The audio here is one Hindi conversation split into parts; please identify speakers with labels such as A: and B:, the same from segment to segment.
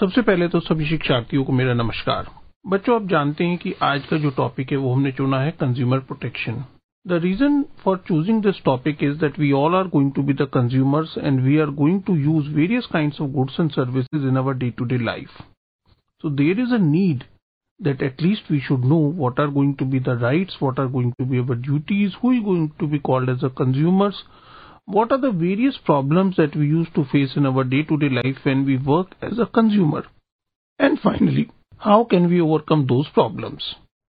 A: सबसे पहले तो सभी शिक्षार्थियों को मेरा नमस्कार। बच्चों, आप जानते हैं कि आज का जो टॉपिक है वो हमने चुना है consumer protection. The reason for choosing this topic is that we all are going to be the consumers and we are going to use various kinds of goods and services in our day to day life. So there is a need that at least we should know what are going to be the rights, what are going to be our duties, who is going to be called as the consumers, what are the various problems that we used to face in our day-to-day life when we work as a consumer, and finally, how can we overcome those problems.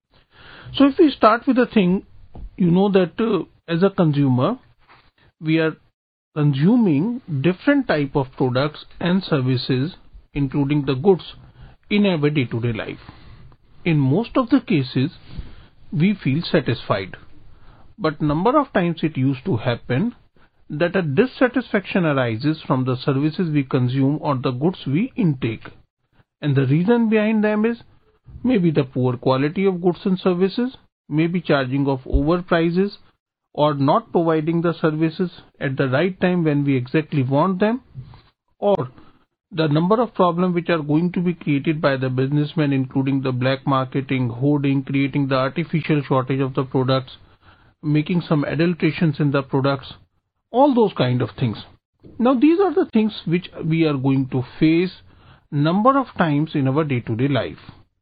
A: So if we start with the thing, you know that as a consumer, we are consuming different type of products and services, including the goods, in our day-to-day life. In most of the cases, we feel satisfied. But number of times it used to happen that a dissatisfaction arises from the services we consume or the goods we intake. And the reason behind them is maybe the poor quality of goods and services, maybe charging of overprices, or not providing the services at the right time when we exactly want them, or the number of problems which are going to be created by the businessmen, including the black marketing, hoarding, creating the artificial shortage of the products, making some adulterations in the products, all those kind of things. Now these are the things which we are going to face number of times in our day-to-day life.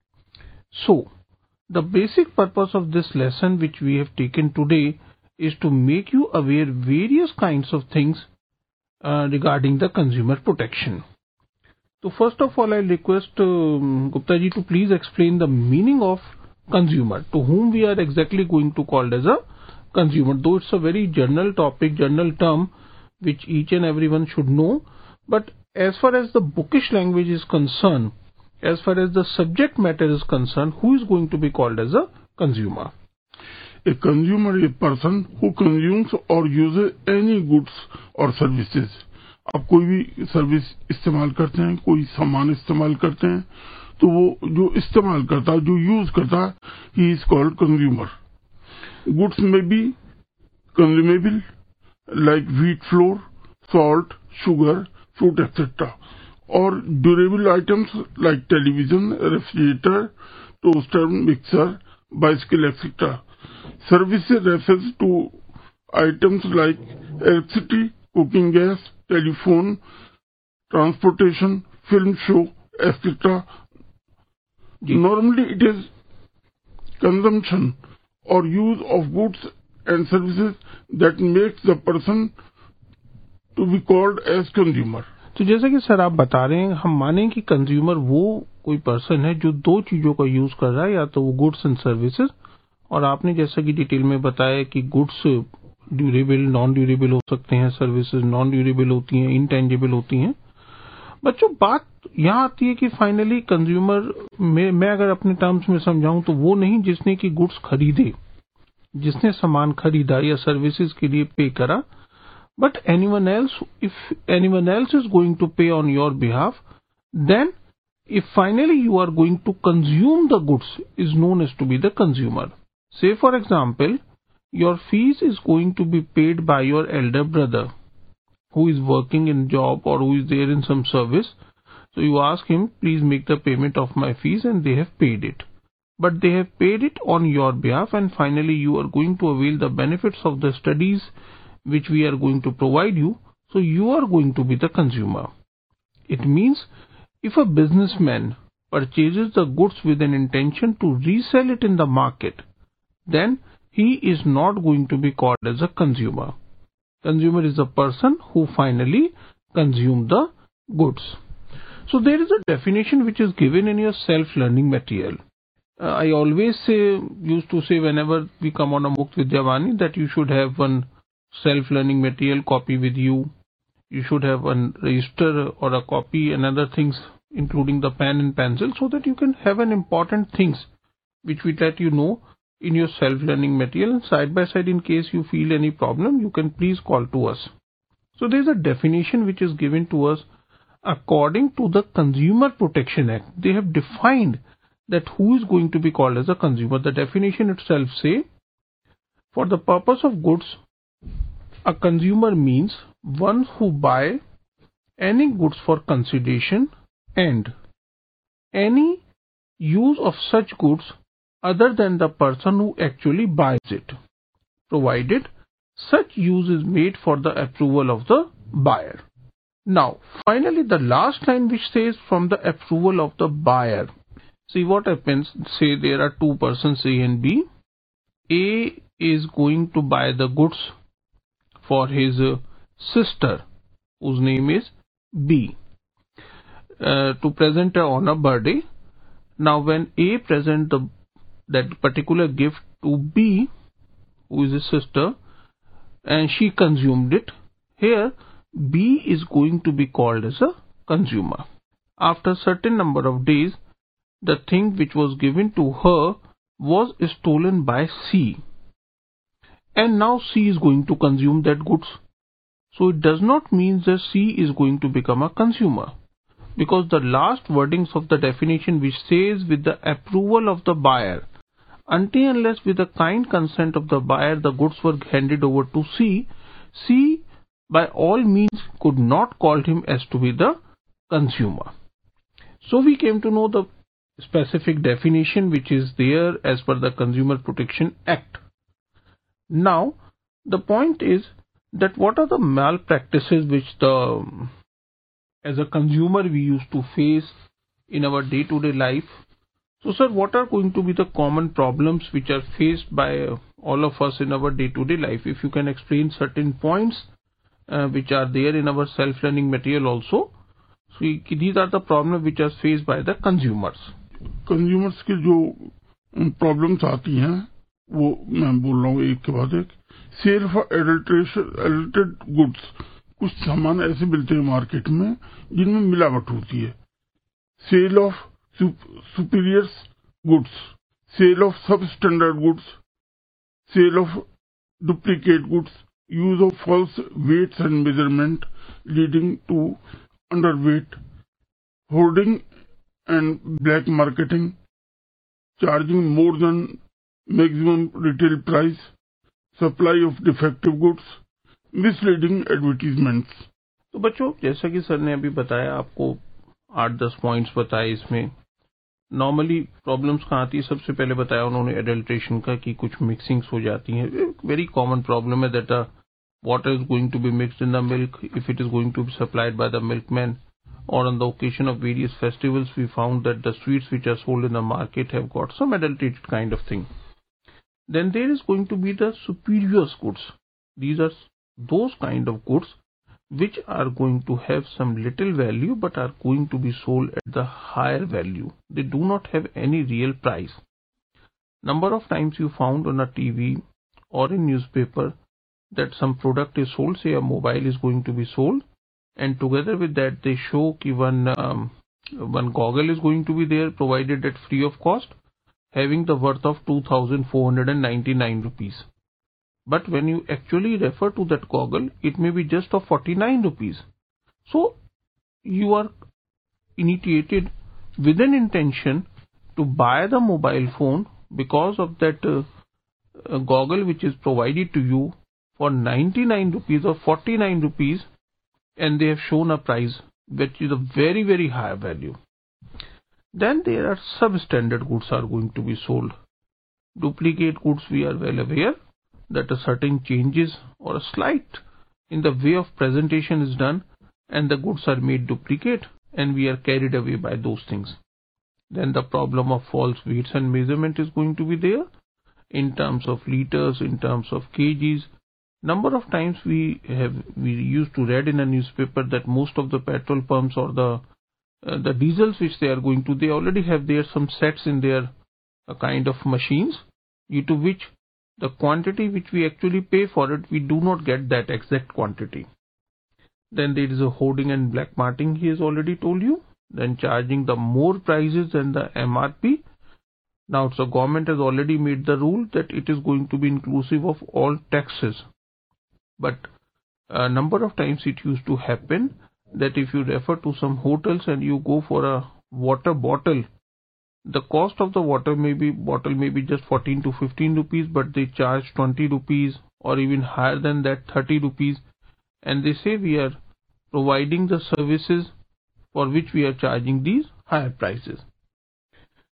A: So the basic purpose of this lesson which we have taken today is to make you aware various kinds of things regarding the consumer protection. So first of all, I'll request Gupta ji to please explain the meaning of consumer, to whom we are exactly going to call as a consumer. Though it's a very general topic, general term, which each and everyone should know. But as far as the bookish language is concerned, as far as the subject matter is concerned, who is going to be called as a consumer?
B: A consumer is a person who consumes or uses any goods or services. आप कोई भी सर्विस इस्तेमाल करते हैं, कोई सामान इस्तेमाल करते हैं, तो वो जो इस्तेमाल करता है, जो यूज करता है, he is called consumer. Goods में भी consumable like wheat flour, salt, sugar, fruit etcetera, और durable items like television, refrigerator, toaster, mixer, bicycle etcetera. Services refers to items like electricity, cooking gas, telephone, transportation, film show, etc. Normally it is consumption or use of goods and services that makes the person to be called as consumer.
A: तो जैसा कि सर आप बता रहे हैं, हम माने कि कंज्यूमर वो कोई पर्सन है जो दो चीजों का यूज कर रहा है, या तो वो गुड्स एंड सर्विसेज, और आपने जैसा कि डिटेल में बताया कि गुड्स ड्यूरेबल, नॉन ड्यूरेबल हो सकते हैं, सर्विसेज नॉन ड्यूरेबल होती हैं, इनटेंजिबल होती हैं. बच्चों, बात यहाँ आती है कि फाइनली कंज्यूमर मैं अगर अपने टर्म्स में समझाऊं तो वो नहीं जिसने की गुड्स खरीदे, जिसने सामान खरीदा या सर्विसेज के लिए पे करा, but anyone else. If anyone else is going to pay on your behalf, then if finally you are going to consume the goods is known as to be the consumer. Say for example, your fees is going to be paid by your elder brother who is working in job or who is there in some service. So you ask him, please make the payment of my fees, and they have paid it. But they have paid it on your behalf, and finally you are going to avail the benefits of the studies which we are going to provide you. So you are going to be the consumer. It means if a businessman purchases the goods with an intention to resell it in the market, then he is not going to be called as a consumer. Consumer is a person who finally consumes the goods. So there is a definition which is given in your self-learning material. I always used to say whenever we come on a Mukt Vidyavani that you should have one self-learning material copy with you. You should have one register or a copy and other things, including the pen and pencil, so that you can have an important things which we let you know in your self-learning material, and side by side, in case you feel any problem, you can please call to us. So there is a definition which is given to us according to the Consumer Protection Act. They have defined that who is going to be called as a consumer. The definition itself say, for the purpose of goods, a consumer means one who buy any goods for consideration and any use of such goods other than the person who actually buys it, provided such use is made for the approval of the buyer. Now, finally, the last line which says from the approval of the buyer. See what happens, say there are two persons A and B. A is going to buy the goods for his sister, whose name is B, to present her on a birthday. Now, when A present that particular gift to B, who is his sister, and she consumed it, here B is going to be called as a consumer. After a certain number of days, the thing which was given to her was stolen by C, and now C is going to consume that goods. So it does not mean that C is going to become a consumer, because the last wordings of the definition which says with the approval of the buyer, until unless with the kind consent of the buyer the goods were handed over to C, C by all means could not call him as to be the consumer. So we came to know the specific definition which is there as per the Consumer Protection Act. Now the point is that what are the malpractices which as a consumer we used to face in our day-to-day life. So sir, what are going to be the common problems which are faced by all of us in our day-to-day life? If you can explain certain points which are there in our self-learning material also. So these are the problems which are faced by the consumers.
B: Consumers की जो प्रॉब्लम्स आती हैं वो मैं बोल रहा हूँ एक के बाद एक. सेल फॉर एडल्टेड गुड्स, कुछ सामान ऐसे मिलते हैं मार्केट में जिनमें मिलावट होती है. Sale of superior goods, sale of sub standard goods, sale of duplicate goods, use of false weights and measurement leading to underweight, hoarding and black marketing, charging more than maximum retail price, supply of defective goods, misleading advertisements.
A: तो बच्चों, जैसा कि सर ने अभी बताया, आपको 8-10 पॉइंट्स बताए. इसमें नॉर्मली प्रॉब्लम्स कहाँ आती है, सबसे पहले बताया उन्होंने एडल्ट्रेशन का, कि कुछ मिक्सिंग्स हो जाती हैं. वेरी कॉमन प्रॉब्लम है that water is going to be mixed in the milk if it is going to be supplied by the milkman, or on the occasion of various festivals we found that the sweets which are sold in the market have got some adulterated kind of thing. Then there is going to be the superior goods. These are those kind of goods which are going to have some little value but are going to be sold at the higher value. They do not have any real price. Number of times you found on a TV or in newspaper that some product is sold, say a mobile is going to be sold, and together with that they show कि one goggle is going to be there provided at free of cost, having the worth of 2,499 rupees. But when you actually refer to that goggle, it may be just of 49 rupees. So you are initiated with an intention to buy the mobile phone because of that goggle which is provided to you for 99 rupees or 49 rupees, and they have shown a price which is a very, very high value. Then there are substandard goods are going to be sold. Duplicate goods, we are well aware that a certain changes or a slight in the way of presentation is done and the goods are made duplicate, and we are carried away by those things. Then the problem of false weights and measurement is going to be there in terms of liters, in terms of kgs. Number of times we used to read in a newspaper that most of the petrol pumps or the diesels which they are going to, they already have there some sets in their kind of machines, due to which the quantity which we actually pay for it, we do not get that exact quantity. Then there is a hoarding and black marketing, he has already told you. Then charging the more prices than the MRP. Now the government has already made the rule that it is going to be inclusive of all taxes. But a number of times it used to happen that if you refer to some hotels and you go for a water bottle, the cost of the water bottle may be just 14 to 15 rupees, but they charge 20 rupees or even higher than that, 30 rupees. And they say we are providing the services for which we are charging these higher prices.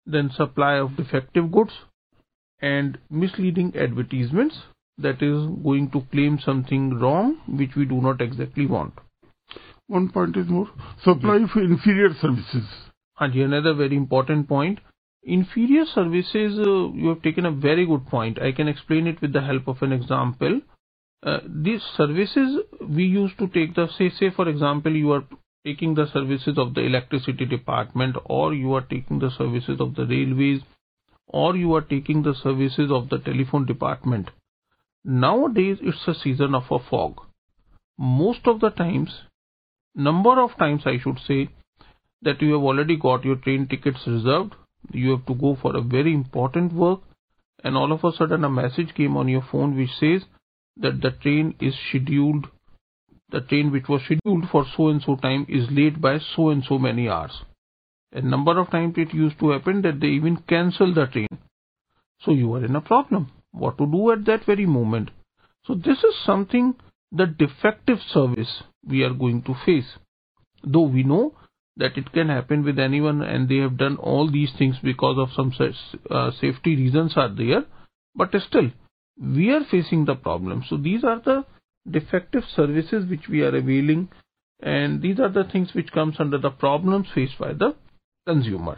A: then supply of defective goods, and misleading advertisements, that is going to claim something wrong which we do not exactly want.
B: One point is more, supply of inferior services.
A: Another very important point, inferior services, you have taken a very good point. I can explain it with the help of an example. These services we used to take the, say for example, you are taking the services of the electricity department, or you are taking the services of the railways, or you are taking the services of the telephone department. Nowadays it's a season of a fog. Most of the times, number of times I should say, that you have already got your train tickets reserved, you have to go for a very important work, and all of a sudden a message came on your phone which says that the train is scheduled, the train which was scheduled for so and so time is late by so and so many hours. A number of times it used to happen that they even cancel the train. So you are in a problem. What to do at that very moment? So this is something, the defective service we are going to face. Though we know that it can happen with anyone, and they have done all these things because of some safety reasons are there, but still we are facing the problem. So these are the defective services which we are availing, and these are the things which comes under the problems faced by the consumer.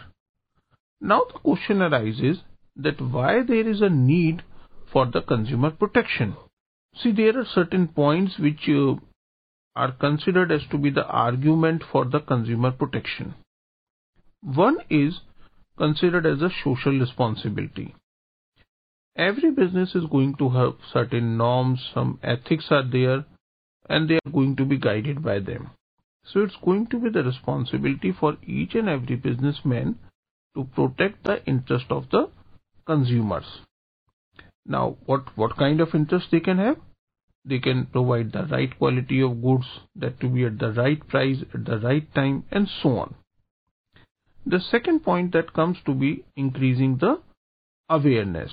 A: Now the question arises that why there is a need for the consumer protection. See, there are certain points which are considered as to be the argument for the consumer protection. One is considered as a social responsibility. Every business is going to have certain norms, some ethics are there, and they are going to be guided by them. So it's going to be the responsibility for each and every businessman to protect the interest of the consumers. Now, what kind of interest they can have? They can provide the right quality of goods, that to be at the right price, at the right time, and so on. The second point that comes to be increasing the awareness.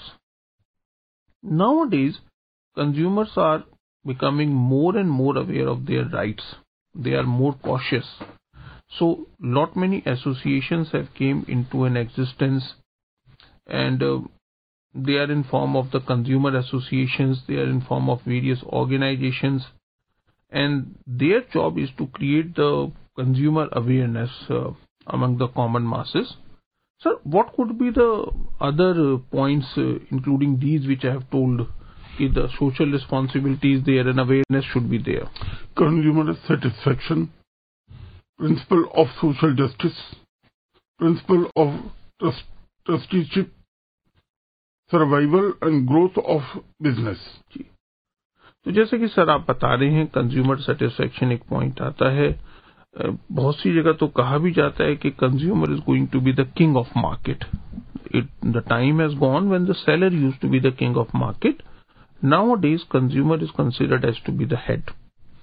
A: Nowadays, consumers are becoming more and more aware of their rights. They are more cautious. So, lot many associations have came into an existence, and they are in form of the consumer associations, they are in form of various organizations, and their job is to create the consumer awareness among the common masses. Sir, what could be the other points, including these which I have told, if the social responsibility is there and awareness should be there?
B: Consumer satisfaction, principle of social justice, principle of trusteeship, survival and growth of business.
A: तो जैसे कि सर आप बता रहे हैं, कंज्यूमर सेटिस्फेक्शन एक पॉइंट आता है. बहुत सी जगह तो कहा भी जाता है कि consumer is going to be the king of market. The time has gone when the seller used to be the king of market. Nowadays consumer is considered as to be the head.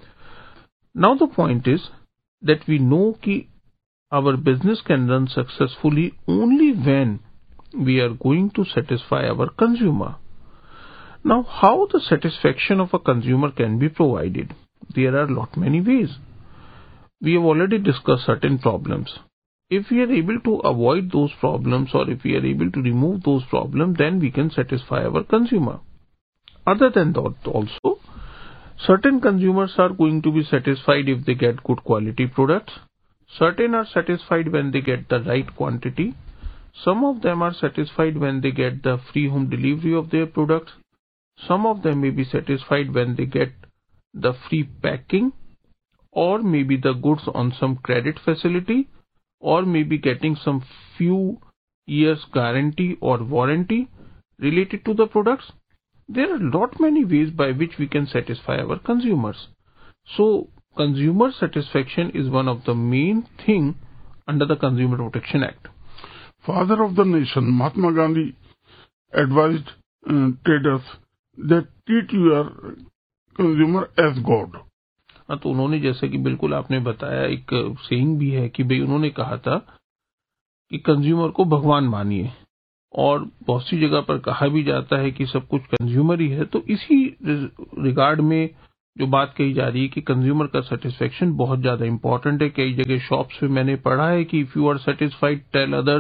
A: Now the point is that we know कि our business can run successfully only when we are going to satisfy our consumer. Now, how the satisfaction of a consumer can be provided? There are lot many ways. We have already discussed certain problems. If we are able to avoid those problems, or if we are able to remove those problems, then we can satisfy our consumer. Other than that also, certain consumers are going to be satisfied if they get good quality products. Certain are satisfied when they get the right quantity. Some of them are satisfied when they get the free home delivery of their products. Some of them may be satisfied when they get the free packing, or maybe the goods on some credit facility, or maybe getting some few years guarantee or warranty related to the products. There are lot many ways by which we can satisfy our consumers. So, consumer satisfaction is one of the main thing under the Consumer Protection Act.
B: Father of the nation, Mahatma Gandhi, advised traders that treat your consumer as God.
A: हाँ, तो उन्होंने, जैसे कि बिल्कुल आपने बताया, एक सेइंग भी है कि भाई उन्होंने कहा था कि कंज्यूमर को भगवान मानिए, और बहुत सी जगह पर कहा भी जाता है कि सब कुछ कंज्यूमर ही है. तो इसी रिगार्ड में जो बात कही जा रही है कि कंज्यूमर का सेटिस्फेक्शन बहुत ज्यादा इंपॉर्टेंट है. कई जगह शॉप्स पे मैंने पढ़ा है कि if you are satisfied tell others,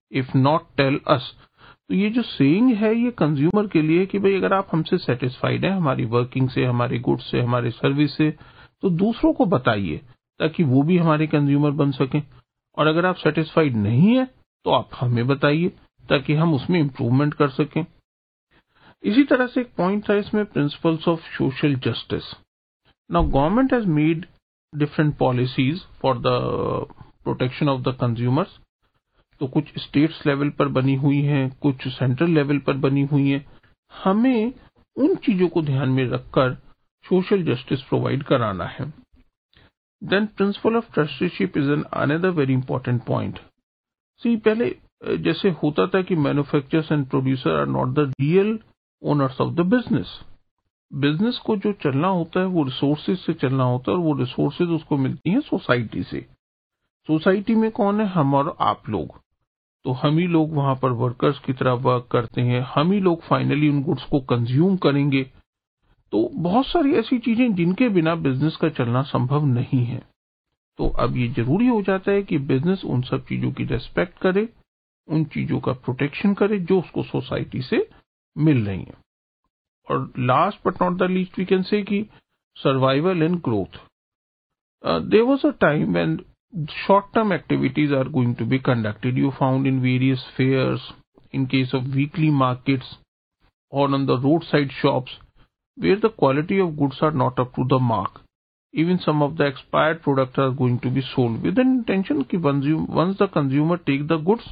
A: if not tell us. तो ये जो सेइंग है ये कंज्यूमर के लिए कि भाई अगर आप हमसे सेटिस्फाइड हैं, हमारी वर्किंग से, हमारे गुड्स से, हमारे सर्विस से, तो दूसरों को बताइए ताकि वो भी हमारे कंज्यूमर बन सकें। और अगर आप सेटिस्फाइड नहीं है तो आप हमें बताइए ताकि हम उसमें इम्प्रूवमेंट कर सकें। इसी तरह से एक पॉइंट था इसमें, principles of social justice. Now government has made different policies for the protection of the consumers. तो कुछ स्टेट्स लेवल पर बनी हुई हैं, कुछ सेंट्रल लेवल पर बनी हुई हैं। हमें उन चीजों को ध्यान में रखकर सोशल जस्टिस प्रोवाइड कराना है। Then principle of trusteeship is an another very important point. See पहले जैसे होता था कि manufacturers and producer are not the real owners of the business. Business को जो चलना होता है वो रिसोर्सेज से चलना होता है, और वो रिसोर्सेज उसको मिलती हैं सोसाइटी से। सोसाइटी में कौन है? हम और आप लोग। तो हम ही लोग वहां पर वर्कर्स की तरह वर्क करते हैं, हम ही लोग फाइनली उन गुड्स को कंज्यूम करेंगे। तो बहुत सारी ऐसी चीजें जिनके बिना बिजनेस का चलना संभव नहीं है। तो अब ये जरूरी हो जाता है कि बिजनेस उन सब चीजों की रेस्पेक्ट करे, उन चीजों का प्रोटेक्शन करे जो उसको सोसाइटी से मिल रही है। और last but not the least we can say कि survival and growth. There was a time when short-term activities are going to be conducted. You found in various fairs, in case of weekly markets, or on the roadside shops, where the quality of goods are not up to the mark. Even some of the expired products are going to be sold with an intention that once the consumer take the goods,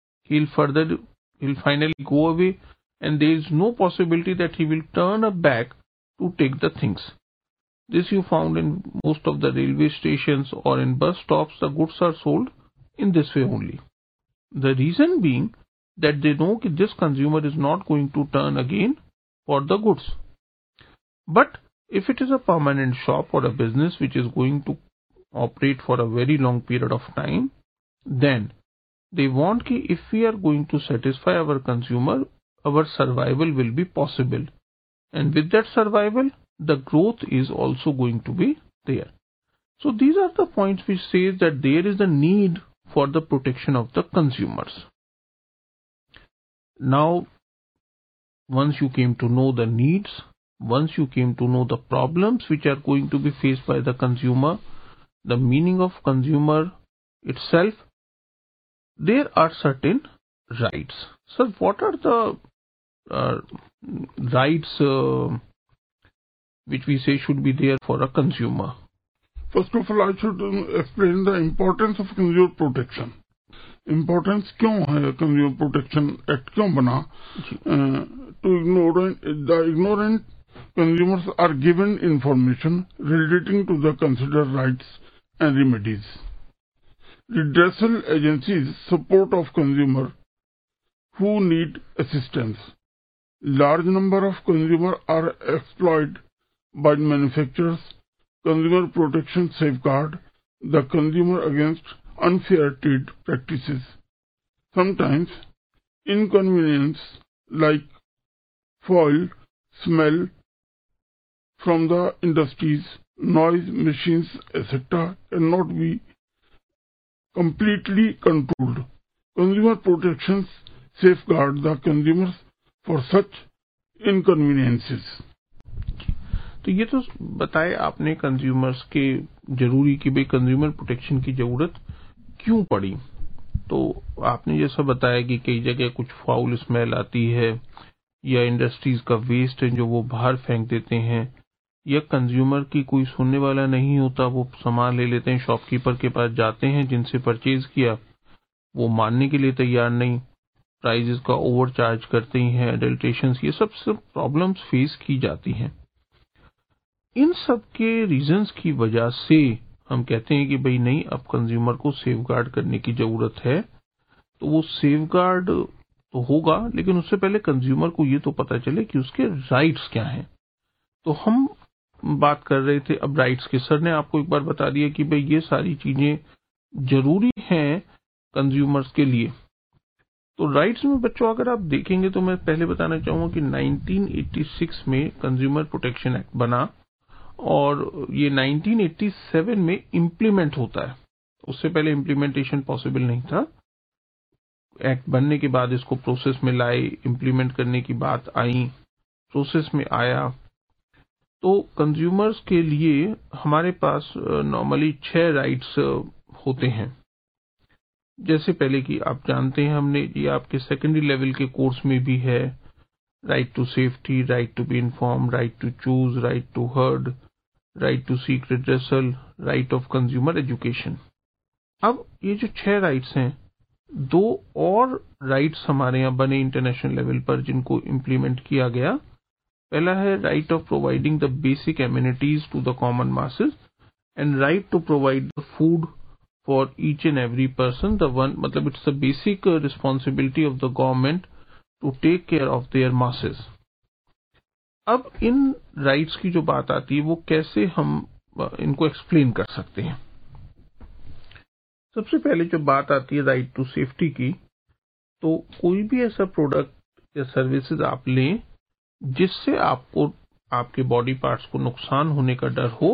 A: he'll finally go away, and there is no possibility that he will turn back to take the things. This you found in most of the railway stations or in bus stops. The goods are sold in this way only. The reason being that they know that this consumer is not going to turn again for the goods. But if it is a permanent shop or a business which is going to operate for a very long period of time, then they want that if we are going to satisfy our consumer, our survival will be possible. And with that survival, the growth is also going to be there. So these are the points which says that there is a need for the protection of the consumers. Now, once you came to know the needs, once you came to know the problems which are going to be faced by the consumer, the meaning of consumer itself, there are certain rights. So what are the rights which we say should be there for a consumer?
B: First of all, I should explain the importance of consumer protection. Importance क्यों है consumer protection act क्यों बना? To the ignorant consumers are given information relating to the considered rights and remedies. Redressal agencies support of consumer who need assistance. Large number of consumers are exploited by manufacturers. Consumer protection safeguard the consumer against unfair trade practices. Sometimes inconvenience like foul smell from the industries, noise, machines, etc. cannot be completely controlled. Consumer protections safeguard the consumers for such inconveniences.
A: तो ये तो बताए आपने कंज्यूमर्स के जरूरी कि भाई कंज्यूमर प्रोटेक्शन की जरूरत क्यों पड़ी। तो आपने जैसा बताया कि कई जगह कुछ फाउल स्मेल आती है, या इंडस्ट्रीज का वेस्ट है जो वो बाहर फेंक देते हैं, या कंज्यूमर की कोई सुनने वाला नहीं होता, वो सामान ले लेते हैं, शॉपकीपर के पास जाते हैं जिनसे परचेज किया, वो मानने के लिए तैयार नहीं, प्राइजेस का ओवर चार्ज करते ही हैं, एडल्ट्रेशन, ये सब प्रॉब्लम्स फेस की जाती हैं। इन सब के रीजंस की वजह से हम कहते हैं कि भाई नहीं, अब कंज्यूमर को सेफगार्ड करने की जरूरत है। तो वो सेफगार्ड तो होगा, लेकिन उससे पहले कंज्यूमर को ये तो पता चले कि उसके राइट्स क्या हैं। तो हम बात कर रहे थे अब राइट्स के। सर ने आपको एक बार बता दिया कि भाई ये सारी चीजें जरूरी हैं कंज्यूमर्स के लिए। तो राइट्स में बच्चों अगर आप देखेंगे तो मैं पहले बताना चाहूंगा कि 1986 में कंज्यूमर प्रोटेक्शन एक्ट बना, और ये 1987 में इम्प्लीमेंट होता है। उससे पहले इम्प्लीमेंटेशन पॉसिबल नहीं था। एक्ट बनने के बाद इसको प्रोसेस में लाए, इम्प्लीमेंट करने की बात आई, प्रोसेस में आया, तो कंज्यूमर्स के लिए हमारे पास नॉर्मली 6 राइट्स होते हैं। जैसे पहले कि आप जानते हैं, हमने ये आपके सेकेंडरी लेवल के कोर्स में भी है, right to safety, right to be inform, right to choose, right to heard, right to seek redressal, right of consumer education. अब ये जो 6 राइट्स हैं, 2 और राइट्स हमारे यहाँ बने इंटरनेशनल लेवल पर जिनको इम्प्लीमेंट किया गया। पहला है right of providing the basic amenities to the common masses and right to provide the food for each and every person. The one मतलब it's the basic responsibility of the government to take care of their masses. अब इन राइट्स की जो बात आती है वो कैसे हम इनको एक्सप्लेन कर सकते हैं। सबसे पहले जो बात आती है राइट टू सेफ्टी की, तो कोई भी ऐसा प्रोडक्ट या सर्विसेज आप लें जिससे आपको आपके बॉडी पार्ट्स को नुकसान होने का डर हो,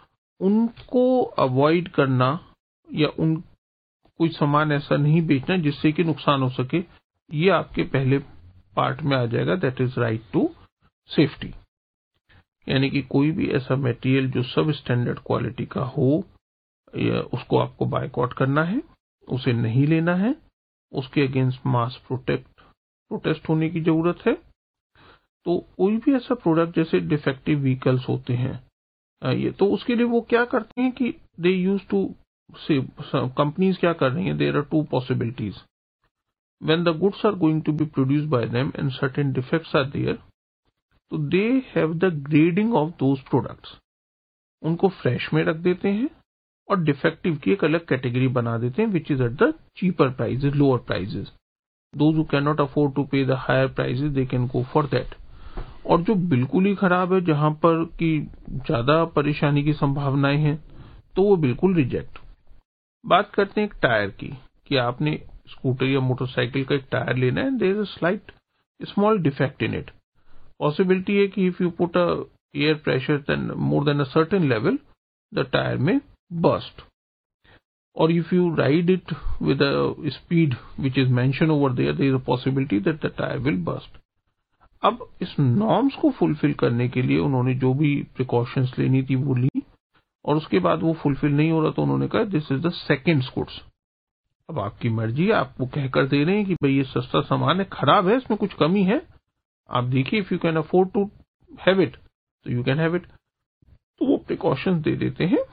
A: उनको अवॉइड करना या उन कोई सामान ऐसा नहीं बेचना जिससे कि नुकसान हो सके, ये आपके पहले पार्ट में आ जाएगा, that is right to safety. यानी कि कोई भी ऐसा मटेरियल जो सब स्टैंडर्ड क्वालिटी का हो, उसको आपको बायकॉट करना है, उसे नहीं लेना है, उसके अगेंस्ट मास प्रोटेस्ट होने की जरूरत है। तो कोई भी ऐसा प्रोडक्ट जैसे डिफेक्टिव व्हीकल्स होते हैं, ये तो उसके लिए वो क्या करते हैं कि they use to say companies क्या कर रही हैं, there are 2 possibilities when the goods are going to be produced by them and certain defects are there, तो they have the grading of those products. उनको फ्रेश में रख देते हैं और डिफेक्टिव की एक अलग कैटेगरी बना देते हैं, which is at the cheaper prices, lower prices. Those who can not afford to pay the higher prices, they can go for that. और जो बिल्कुल ही खराब है, जहां पर कि ज्यादा परेशानी की संभावनाएं हैं, तो वो बिल्कुल रिजेक्ट। बात करते हैं एक टायर की, कि आपने स्कूटर या मोटरसाइकिल का एक टायर लेना है, there is a slight small defect in it. Possibility है कि if you put a air pressure then more than a certain level, the tyre में बर्स्ट, और if you ride it with a speed which is mentioned over there is a possibility that the tire will burst. अब इस नॉर्म्स को फुलफिल करने के लिए उन्होंने जो भी प्रिकॉशंस लेनी थी वो ली, और उसके बाद वो फुलफिल नहीं हो रहा तो उन्होंने कहा this is the second goods. अब आपकी मर्जी, आप वो कहकर दे रहे हैं कि भाई ये सस्ता सामान है, खराब है, इसमें कुछ कमी है, आप देखिए, if you can afford to have it तो यू कैन हैव इट, तो वो प्रिकॉशंस दे देते हैं।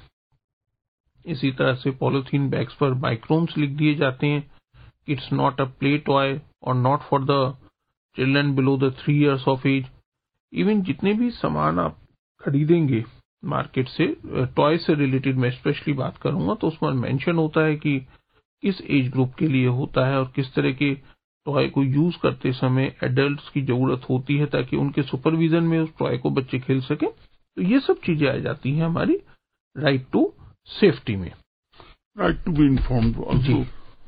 A: इसी तरह से पॉलिथीन बैग्स पर माइक्रोम्स लिख दिए जाते हैं, it's not a play toy और not for the children below the 3 years of age. Even जितने भी सामान आप खरीदेंगे मार्केट से, टॉय से रिलेटेड मैं स्पेशली बात करूंगा, तो उसमें मेंशन होता है कि किस एज ग्रुप के लिए होता है और किस तरह के टॉय को यूज करते समय एडल्ट्स की जरूरत होती है, ताकि उनके सुपरविजन में उस टॉय को बच्चे खेल सके। तो ये सब चीजें आ जाती हैं हमारी राइट टू सेफ्टी में,
B: right to be informed also.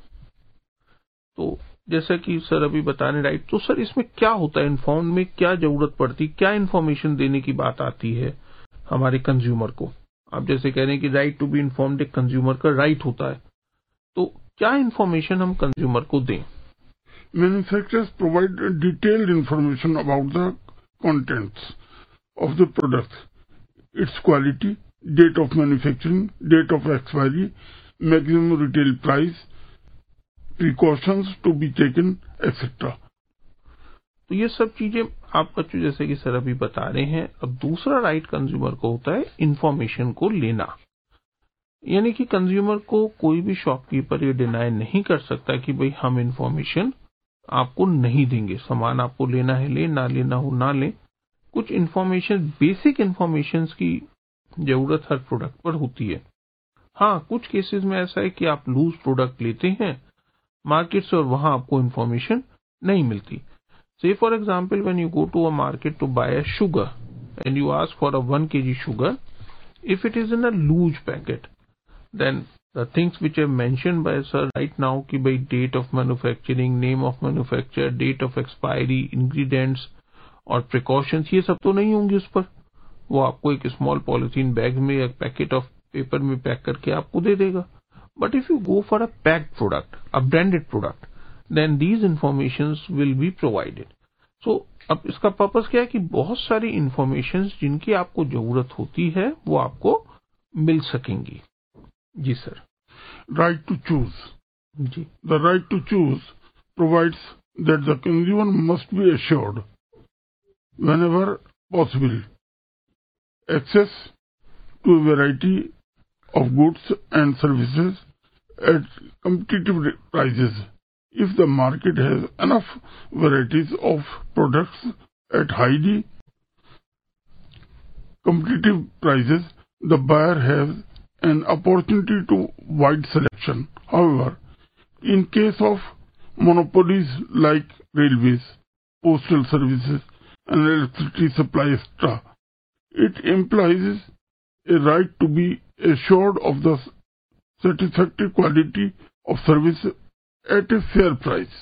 A: तो जैसा कि सर अभी बता रहे राइट, तो सर इसमें क्या होता है, इन्फॉर्म में क्या जरूरत पड़ती, क्या इन्फॉर्मेशन देने की बात आती है हमारे कंज्यूमर को। आप जैसे कह रहे हैं कि राइट टू बी इन्फॉर्म्ड एक कंज्यूमर का राइट होता है, तो क्या इन्फॉर्मेशन हम कंज्यूमर को दें।
B: Manufacturers provide detailed information about the contents of the product, its quality, date of manufacturing, date of expiry, maximum retail price, precautions to be taken, etc.
A: तो ये सब चीजें आप बच्चों जैसे कि सर अभी बता रहे हैं। अब दूसरा राइट कंज्यूमर को होता है इंफॉर्मेशन को लेना, यानी कि कंज्यूमर को कोई भी शॉपकीपर ये डिनाई नहीं कर सकता कि भाई हम इंफॉर्मेशन आपको नहीं देंगे, सामान आपको लेना है ले, ना लेना हो ना ले। कुछ इंफॉर्मेशन, बेसिक इंफॉर्मेशन की जरूरत हर प्रोडक्ट पर होती है। हाँ, कुछ केसेस में ऐसा है कि आप लूज प्रोडक्ट लेते हैं मार्केट से और वहां आपको इंफॉर्मेशन नहीं मिलती। Say for example when you go to a market to buy a sugar and you ask for a 1 kg sugar, if it is in a loose packet, then the things which I mention by sir right now कि भाई date of manufacturing, name of manufacture, date of expiry, ingredients और प्रिकॉशंस, ये सब तो नहीं होंगे उस पर। वो आपको एक स्मॉल पॉलिथीन बैग में या पैकेट ऑफ पेपर में पैक करके आपको दे देगा। But if you go for a packed product, a branded product, then these informations will be provided. So अब इसका पर्पस क्या है कि बहुत सारी इंफॉर्मेशंस जिनकी आपको जरूरत होती है वो आपको मिल सकेंगी। जी सर।
B: Right to choose.
A: जी।
B: The right to choose provides that the consumer must be assured, whenever possible, access to a variety of goods and services at competitive prices. If the market has enough varieties of products at highly competitive prices, the buyer has an opportunity to wide selection. However, in case of monopolies like railways, postal services, and electricity supply extra, it implies a right to be assured of the satisfactory quality of service at a fair price.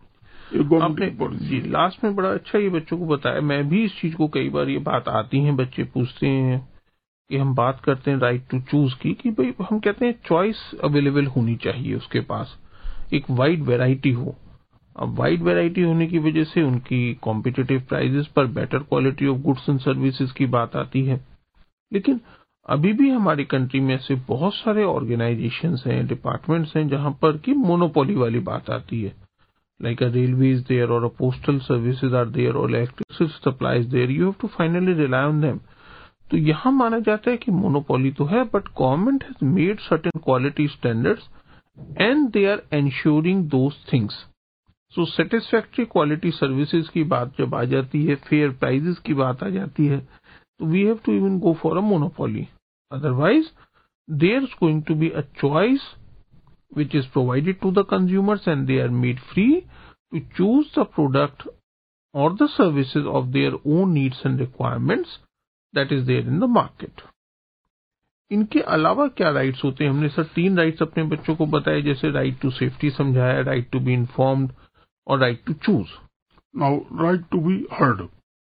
A: आपने जी लास्ट में बड़ा अच्छा ये बच्चों को बताया। मैं भी इस चीज को कई बार ये बात आती है, बच्चे पूछते हैं कि हम बात करते हैं राइट टू चूज की, कि भाई हम कहते हैं चॉइस अवेलेबल होनी चाहिए उसके पास, एक वाइड वैरायटी हो। अब वाइड वैरायटी होने की वजह से उनकी कॉम्पिटिटिव प्राइजेस पर better quality of goods and services की बात आती है। लेकिन अभी भी हमारी कंट्री में ऐसे बहुत सारे ऑर्गेनाइजेशंस हैं, डिपार्टमेंट्स हैं जहां पर की मोनोपोली वाली बात आती है। Like a railway is there और a postal services are there और electricity supply is there, you have to finally rely on them. तो यहां माना जाता है कि मोनोपोली तो है, but government has made certain quality standards and they are ensuring those things. So satisfactory quality services की बात जब आ जाती है, फेयर प्राइजेस की बात आ जाती है, तो we have to even go for a monopoly. Otherwise there is going to be a choice which is provided to the consumers and they are made free to choose the product or the services of their own needs and requirements that is there in the market. इनके अलावा क्या राइट्स होते हैं? हमने सर 3 राइट्स अपने बच्चों को बताए, जैसे राइट टू सेफ्टी समझाया, राइट टू बी इन्फॉर्म्ड और right to choose.
B: Now right to be heard,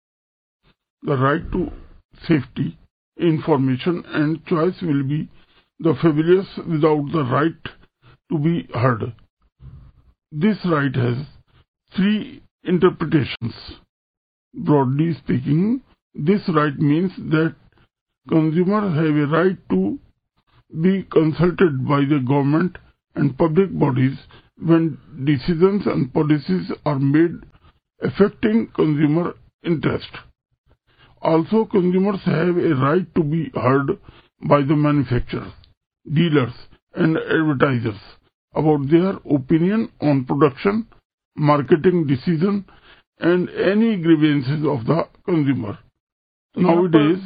B: the right to safety, information and choice will be the फेवरियस without the right to be heard. This right has 3 interpretations. Broadly speaking, this right means that consumers have a right to be consulted by the government and public bodies when decisions and policies are made affecting consumer interest. Also, consumers have a right to be heard by the manufacturers, dealers, and advertisers about their opinion on production, marketing decision, and any grievances of the consumer. Nowadays,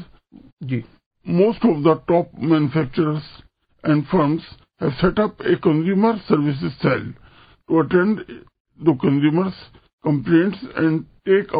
B: most of the top manufacturers and firms have set up a consumer services cell to attend to consumers' complaints and take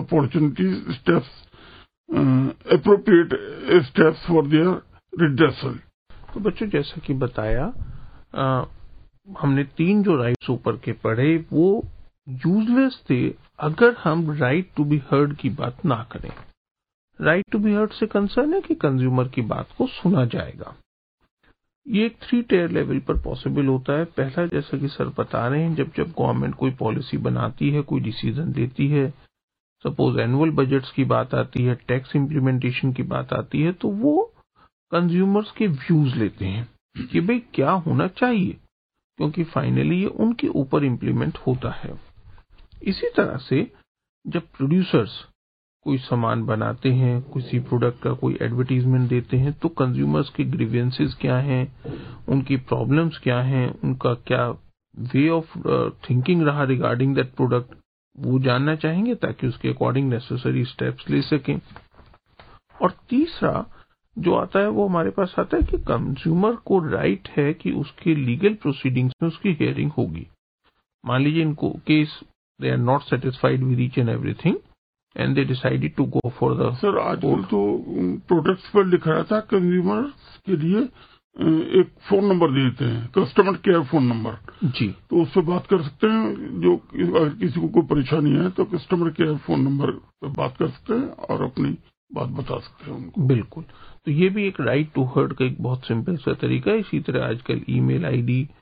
B: appropriate steps for their redressal.
A: तो बच्चों जैसा कि बताया, हमने 3 जो राइट्स ऊपर के पढ़े वो यूजलेस थे अगर हम राइट टू बी हर्ड की बात ना करें। राइट टू बी हर्ड से कंसर्न है कि कंज्यूमर की बात को सुना जाएगा। ये एक 3 टियर लेवल पर पॉसिबल होता है। पहला, जैसा कि सर बता रहे हैं, जब गवर्नमेंट कोई पॉलिसी बनाती है, कोई डिसीजन लेती है, सपोज एनुअल बजट्स की बात आती है, टैक्स इम्प्लीमेंटेशन की बात आती है, तो वो कंज्यूमर्स के व्यूज लेते हैं कि भाई क्या होना चाहिए, क्योंकि फाइनली ये उनके ऊपर इम्प्लीमेंट होता है। इसी तरह से जब प्रोड्यूसर्स कोई सामान बनाते हैं, किसी प्रोडक्ट का कोई एडवर्टीजमेंट देते हैं, तो कंज्यूमर्स के ग्रीवेंसेस क्या हैं, उनकी प्रॉब्लम्स क्या हैं, उनका क्या वे ऑफ थिंकिंग रहा रिगार्डिंग दैट प्रोडक्ट, वो जानना चाहेंगे ताकि उसके अकॉर्डिंग नेसेसरी स्टेप्स ले सकें। और तीसरा जो आता है वो हमारे पास आता है कि कंज्यूमर को राइट है कि उसके लीगल प्रोसीडिंग्स में उसकी हियरिंग होगी। मान लीजिए इनको case they are not satisfied with each and everything and they decided to go for the
B: sir आजकल तो प्रोडक्ट्स पर लिखा रहता है कंज्यूमर के लिए एक फोन नंबर देते हैं, कस्टमर केयर फोन नंबर
A: जी,
B: तो उससे बात कर सकते हैं। जो अगर किसी को कोई परेशानी है तो कस्टमर केयर फोन नंबर पर बात कर सकते हैं और अपनी बात बता सकते हैं उनको।
A: बिल्कुल, तो ये भी एक राइट टू हर्ड का एक बहुत सिंपल सा तरीका है। इसी तरह आजकल ईमेल आईडी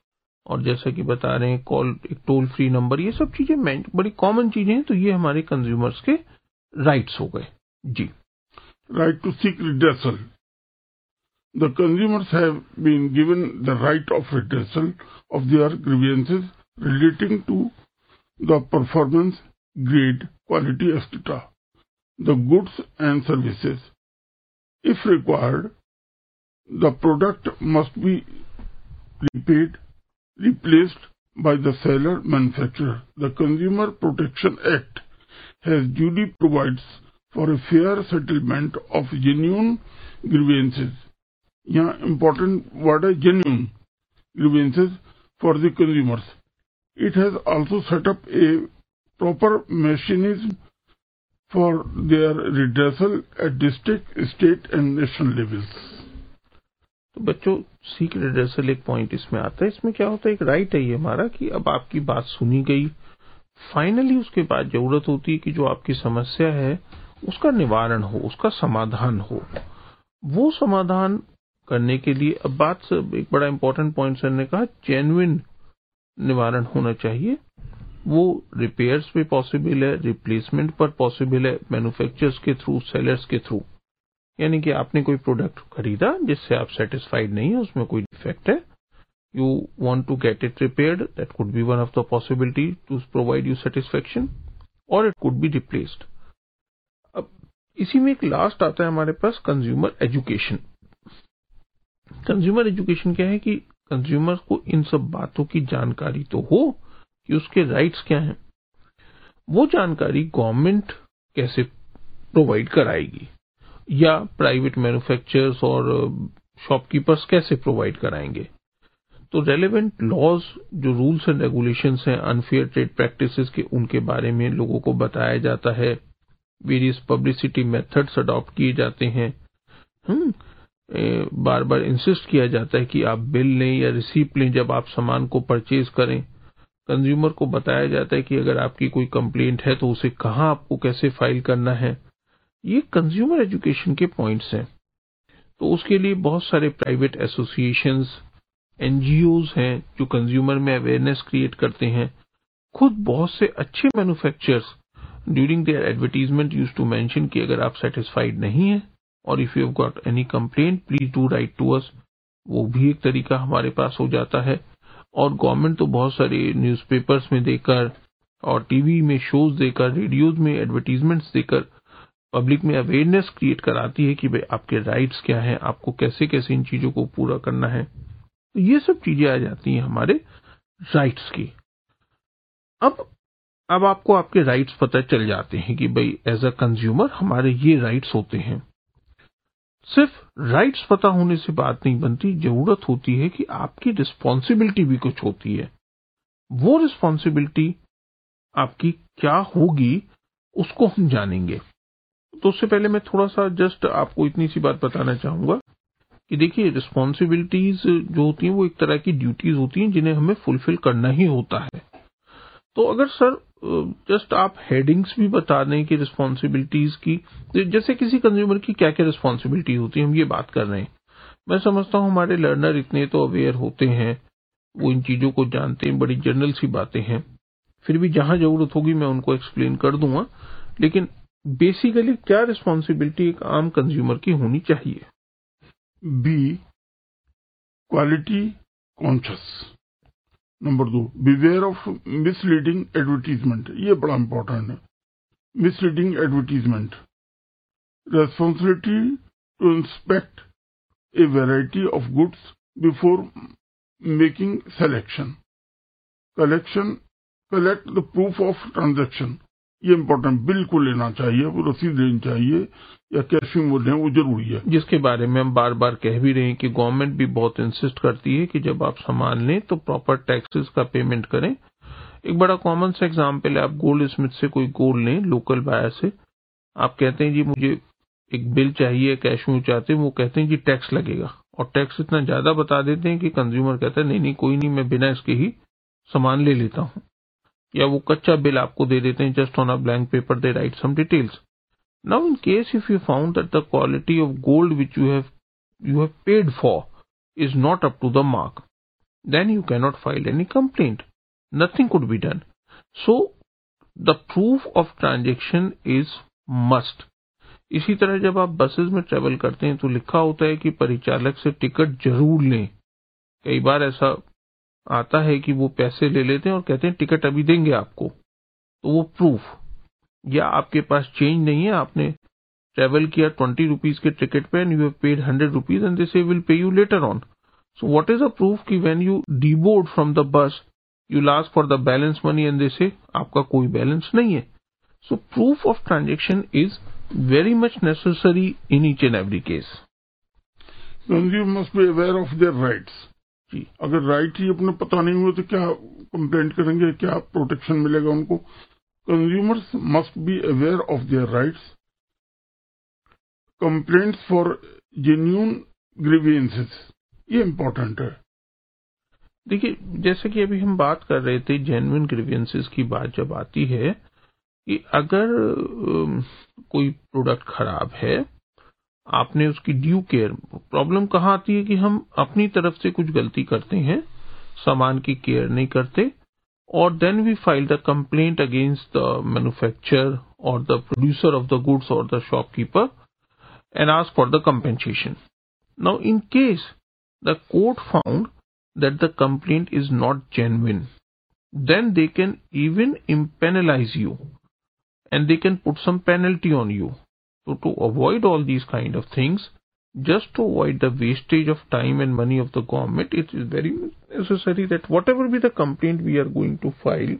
A: और जैसा कि बता रहे हैं कॉल, एक टोल फ्री नंबर, ये सब चीजें बड़ी कॉमन चीजें हैं। तो ये हमारे कंज्यूमर्स के राइट्स हो गए। जी।
B: Right to seek redressal. The consumers have been given the right of redressal of their grievances relating to the performance, grade, quality, etc. the goods and services. If required, the product must be replaced by the seller manufacturer. The Consumer Protection Act has duly provides for a fair settlement of genuine grievances. यहाँ important word है genuine grievances for the consumers. It has also set up a proper mechanism for their redressal at district, state and national levels.
A: तो बच्चों, सीक रिड्रेसल एक पॉइंट इसमें आता है। इसमें क्या होता है, एक राइट है ये हमारा कि अब आपकी बात सुनी गई, फाइनली उसके बाद जरूरत होती है कि जो आपकी समस्या है उसका निवारण हो, उसका समाधान हो। वो समाधान करने के लिए अब बात से एक बड़ा इंपॉर्टेंट पॉइंट सर ने कहा, जेन्युइन निवारण होना चाहिए। वो रिपेयर्स पे पॉसिबल है, रिप्लेसमेंट पर पॉसिबल है, मैन्युफैक्चरर्स के थ्रू, सेलर्स के थ्रू। यानी कि आपने कोई प्रोडक्ट खरीदा जिससे आप सेटिस्फाइड नहीं है, उसमें कोई डिफेक्ट है, you want to get it repaired, that could be one of the possibility to provide you satisfaction, or it could be replaced. अब इसी में एक लास्ट आता है हमारे पास कंज्यूमर एजुकेशन। कंज्यूमर एजुकेशन क्या है कि कंज्यूमर को इन सब बातों की जानकारी तो हो कि उसके राइट्स क्या हैं। वो जानकारी गवर्नमेंट कैसे प्रोवाइड कराएगी या प्राइवेट मैन्युफैक्चरर्स और शॉपकीपर्स कैसे प्रोवाइड कराएंगे। तो रेलेवेंट लॉज, जो रूल्स एंड रेगुलेशंस हैं अनफेयर ट्रेड प्रैक्टिसेस के, उनके बारे में लोगों को बताया जाता है। वेरियस पब्लिसिटी मेथड्स अडॉप्ट किए जाते हैं। बार बार इंसिस्ट किया जाता है कि आप बिल लें या रिसीप्ट लें जब आप सामान को परचेज करें। कंज्यूमर को बताया जाता है कि अगर आपकी कोई कंप्लेंट है तो उसे कहाँ आपको कैसे फाइल करना है। ये कंज्यूमर एजुकेशन के पॉइंट्स हैं। तो उसके लिए बहुत सारे प्राइवेट एसोसिएशंस, एनजीओज हैं जो कंज्यूमर में अवेयरनेस क्रिएट करते हैं। खुद बहुत से अच्छे manufacturers during their advertisement used to mention कि अगर आप सेटिस्फाइड नहीं है और if you have got any complaint please do write to us, वो भी एक तरीका हमारे पास हो जाता है। और गवर्नमेंट तो बहुत सारे न्यूज़पेपर्स में देकर और टीवी में शोज देकर, रेडियोज में एडवर्टीजमेंट्स देकर पब्लिक में अवेयरनेस क्रिएट कराती है कि भाई आपके राइट्स क्या हैं, आपको कैसे कैसे इन चीजों को पूरा करना है। तो ये सब चीजें आ जाती हैं हमारे राइट्स की। अब आपको आपके राइट्स पता चल जाते हैं कि भाई एज अ कंज्यूमर हमारे ये राइट्स होते हैं। सिर्फ राइट्स पता होने से बात नहीं बनती, जरूरत होती है कि आपकी रिस्पॉन्सिबिलिटी भी कुछ होती है। वो रिस्पॉन्सिबिलिटी आपकी क्या होगी उसको हम जानेंगे। तो उससे पहले मैं थोड़ा सा जस्ट आपको इतनी सी बात बताना चाहूंगा कि देखिए, रिस्पॉन्सिबिलिटीज जो होती हैं वो एक तरह की ड्यूटीज होती हैं जिन्हें हमें फुलफिल करना ही होता है। तो अगर सर जस्ट आप हेडिंग्स भी बता दें कि रिस्पॉन्सिबिलिटीज की, जैसे किसी कंज्यूमर की क्या क्या रिस्पॉन्सिबिलिटी होती है, हम ये बात कर रहे हैं। मैं समझता हूँ हमारे लर्नर इतने तो अवेयर होते हैं, वो इन चीजों को जानते हैं, बड़ी जनरल सी बातें हैं। फिर भी जहां जरूरत होगी मैं उनको एक्सप्लेन कर दूंगा। लेकिन बेसिकली क्या रिस्पॉन्सिबिलिटी एक आम कंज्यूमर की होनी चाहिए?
B: Be quality conscious. Number 2, beware of misleading advertisement. ये बड़ा इंपॉर्टेंट है। Misleading advertisement, responsibility to inspect a variety of goods before making selection, collect the proof of transaction. ये इंपॉर्टेंट, बिल को लेना चाहिए, वो रसीद लेनी चाहिए या कैशिंग वो लें, वो जरूरी है। जिसके बारे में हम बार बार कह भी रहे हैं कि गवर्नमेंट भी बहुत इंसिस्ट करती है कि जब आप सामान लें तो प्रॉपर टैक्सेस का पेमेंट करें। एक बड़ा कॉमन सा एग्जांपल है, आप गोल्ड स्मिथ से कोई गोल्ड लें, लोकल बायर से, आप कहते हैं जी मुझे एक बिल चाहिए, कैश में चाहते हैं, वो कहते हैं जी टैक्स लगेगा, और टैक्स इतना ज्यादा बता देते हैं कि कंज्यूमर कहता है नहीं कोई नहीं, मैं बिना इसके ही सामान ले लेता हूँ। या वो कच्चा बिल आपको दे देते हैं, just on a blank paper they write some details. Now in case if you found that the quality of gold which you have paid for is not up to the mark,
A: then you cannot file any complaint. Nothing could be done. So the proof of transaction is must. इसी तरह जब आप बसेस में ट्रेवल करते हैं तो लिखा होता है कि परिचालक से टिकट जरूर लें. कई बार ऐसा आता है कि वो पैसे ले लेते हैं और कहते हैं टिकट अभी देंगे आपको, तो वो प्रूफ, या आपके पास चेंज नहीं है, आपने ट्रेवल किया 20 रुपीज के टिकट पे and you have paid 100 rupees and they say will pay you later on. So what is the proof कि when you deboard from the bus you ask for the balance money and they say आपका कोई बैलेंस नहीं है. So proof of transaction is very much necessary in each and every case.
B: Consumer must be aware of their rights.
A: जी.
B: अगर राइट ही अपने पता नहीं हुए तो क्या कंप्लेंट करेंगे, क्या प्रोटेक्शन मिलेगा उनको? Consumers must be aware of their rights. Complaints for genuine grievances, ये इम्पोर्टेंट है.
A: देखिए, जैसे कि अभी हम बात कर रहे थे जेन्युइन ग्रीवियंसेस की बात जब आती है कि अगर कोई प्रोडक्ट खराब है, आपने उसकी ड्यू केयर, प्रॉब्लम कहाँ आती है कि हम अपनी तरफ से कुछ गलती करते हैं, सामान की केयर नहीं करते, और then we file the complaint against the manufacturer और the producer of the goods और the shopkeeper and ask for the compensation. Now in case the court found that the complaint is not genuine, then they can even impenalize you and they can put some penalty on you. So to avoid all these kind of things, just to avoid the wastage of time and money of the government, it is very necessary that whatever be the complaint we are going to file,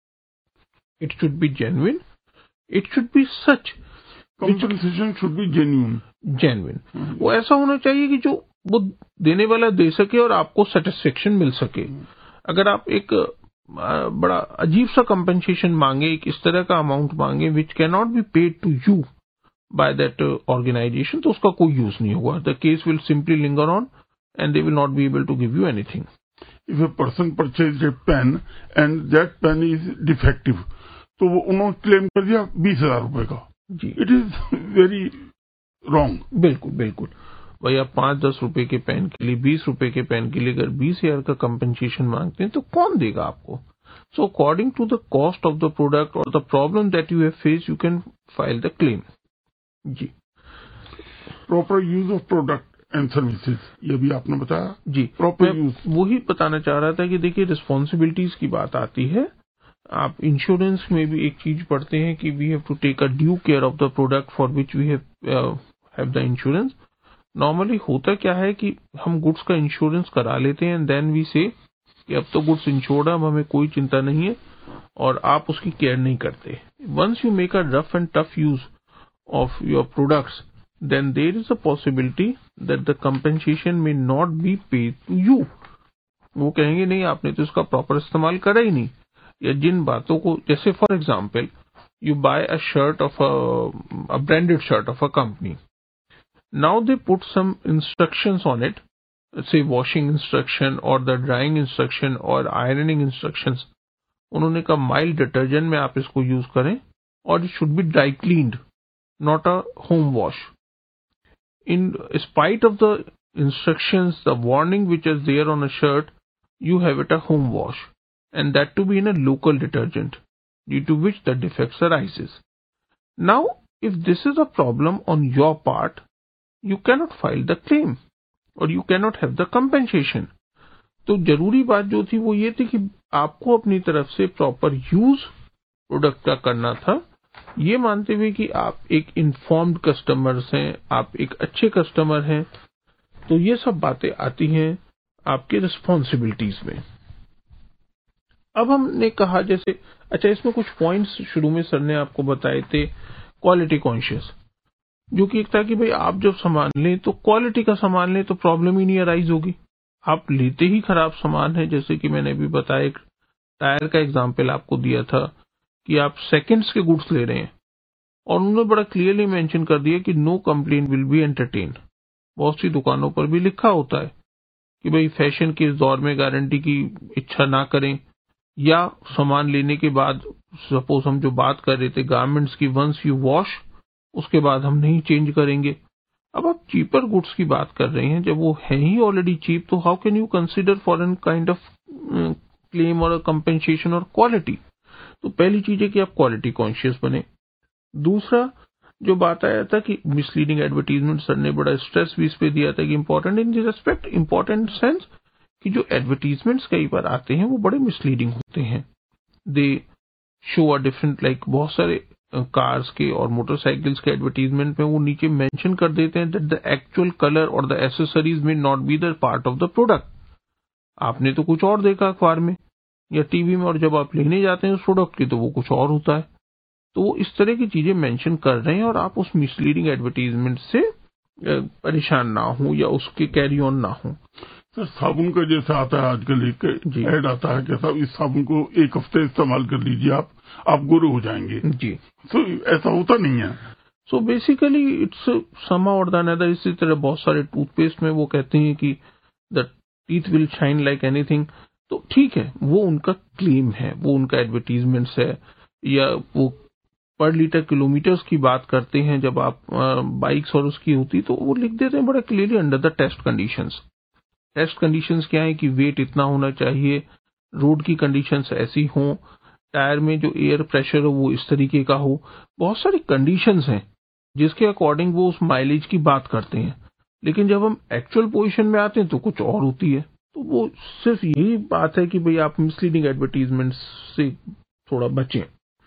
A: it should be genuine. It should be such.
B: Compensation should be genuine.
A: Genuine. वो ऐसा होना चाहिए कि जो वो देने वाला दे सके और आपको सेटिस्फेक्शन मिल सके. अगर आप एक बड़ा अजीब सा कंपनसेशन मांगे, एक इस तरह का अमाउंट मांगे which can not be paid to you by that organisation, तो उसका कोई यूज नहीं होगा. The case will simply linger on and they will not be able to give you anything.
B: If a person purchase a pen and that pen is defective, तो वो उन्होंने क्लेम कर दिया 20,000 रुपए का.
A: जी,
B: इट इज वेरी रॉन्ग.
A: बिल्कुल बिल्कुल. भाई आप 5-10 रुपए के पेन के लिए, 20 रुपए के पेन के लिए अगर 20,000 का कंपनसेशन मांगते हैं तो कौन देगा आपको? So according to the cost of the product और the problem that you have face, you can file the claim. जी.
B: Proper use of product and services, ये भी आपने बताया.
A: जी,
B: प्रॉपर यूज.
A: वही बताना चाह रहा था कि देखिए, रिस्पॉन्सिबिलिटीज की बात आती है. आप इंश्योरेंस में भी एक चीज पढ़ते हैं कि we have to take a due care of the product for which we have the insurance. Normally होता क्या है कि हम गुड्स का इंश्योरेंस करा लेते हैं एंड देन वी से कि अब तो गुड्स इंश्योर्ड है, अब हमें कोई चिंता नहीं है, और आप उसकी केयर नहीं करते. Once you make a rough and tough use of your products, then there is a possibility that the compensation may not be paid to you. वो कहेंगे नहीं, आपने तो इसका प्रॉपर इस्तेमाल करा ही नहीं. या जिन बातों को, जैसे for example you buy a shirt of a branded shirt of a company. Now they put some instructions on it, say washing instruction or the drying instruction or ironing instructions. उन्होंने कहा माइल्ड डिटर्जेंट में आप इसको यूज करें और it should be dry cleaned, not a home wash. In spite of the instructions, the warning which is there on a shirt, you have it a home wash, and that to be in a local detergent, due to which the defects arises. Now, if this is a problem on your part, you cannot file the claim or you cannot have the compensation. तो जरूरी बात जो थी वो ये थी कि आपको अपनी तरफ से प्रॉपर यूज प्रोडक्ट का करना था, ये मानते हुए कि आप एक इन्फॉर्म्ड कस्टमर्स हैं, आप एक अच्छे कस्टमर हैं. तो ये सब बातें आती हैं आपके रिस्पॉन्सिबिलिटीज में. अब हमने कहा जैसे, अच्छा इसमें कुछ पॉइंट्स शुरू में सर ने आपको बताए थे, क्वालिटी कॉन्शियस, जो कि एक था कि भाई आप जब सामान लें तो क्वालिटी का सामान लें तो प्रॉब्लम ही नहीं अराइज होगी. आप लेते ही खराब सामान है, जैसे कि मैंने अभी बताया, एक टायर का एग्जांपल आपको दिया था कि आप सेकंड्स के गुड्स ले रहे हैं और उन्होंने बड़ा क्लियरली मेंशन कर दिया कि no complaint will be entertained. बहुत सी दुकानों पर भी लिखा होता है कि भाई फैशन के इस दौर में गारंटी की इच्छा ना करें, या सामान लेने के बाद, सपोज हम जो बात कर रहे थे गारमेंट्स की, वंस यू वॉश, उसके बाद हम नहीं चेंज करेंगे. अब आप चीपर गुड्स की बात कर रहे हैं, जब वो है ही ऑलरेडी चीप, तो how can you consider for an kind of claim और कंपेंसेशन और क्वालिटी? तो पहली चीज है कि आप क्वालिटी कॉन्शियस बने। दूसरा जो बात आया था कि मिसलीडिंग एडवर्टीजमेंट, सर ने बड़ा स्ट्रेस भी इस पे दिया था कि important in this respect, important sense कि जो एडवर्टीजमेंट्स कई बार आते हैं वो बड़े मिसलीडिंग होते हैं। They show a different, like बहुत सारे कार्स के और मोटरसाइकिल्स के एडवर्टीजमेंट में वो नीचे मेंशन कर देते हैं दैट द एक्चुअल कलर और the accessories may not be the part of the product. आपने तो कुछ और देखा अखबार में या टीवी में, और जब आप लेने जाते हैं उस प्रोडक्ट की तो वो कुछ और होता है। तो वो इस तरह की चीजें मेंशन कर रहे हैं और आप उस मिसलीडिंग एडवर्टीजमेंट से परेशान ना हो या उसके कैरी ऑन ना हो।
B: सर साबुन का जैसा आता है आजकल, एक ऐड आता है कि साहब इस साबुन को 1 हफ्ते इस्तेमाल कर लीजिए, आप गोरे हो जाएंगे जी। तो ऐसा होता नहीं है।
A: सो बेसिकली इट्स समा और द अनदर। इसी तरह बहुत सारे टूथपेस्ट में वो कहते हैं कि the teeth will shine like anything. तो ठीक है, वो उनका क्लेम है, वो उनका एडवर्टीजमेंट्स है, या वो पर लीटर किलोमीटर्स की बात करते हैं जब आप बाइक्स और उसकी होती तो वो लिख देते हैं बड़ा clearly under the test conditions. Test conditions क्या है कि वेट इतना होना चाहिए, रोड की कंडीशंस ऐसी हो, टायर में जो एयर प्रेशर हो वो इस तरीके का हो, बहुत सारी कंडीशंस हैं जिसके अकॉर्डिंग वो उस माइलेज की बात करते हैं। लेकिन जब हम एक्चुअल पोजीशन में आते हैं तो कुछ और होती है। तो वो सिर्फ यही बात है कि भाई आप मिसलीडिंग एडवर्टीजमेंट से थोड़ा बचें।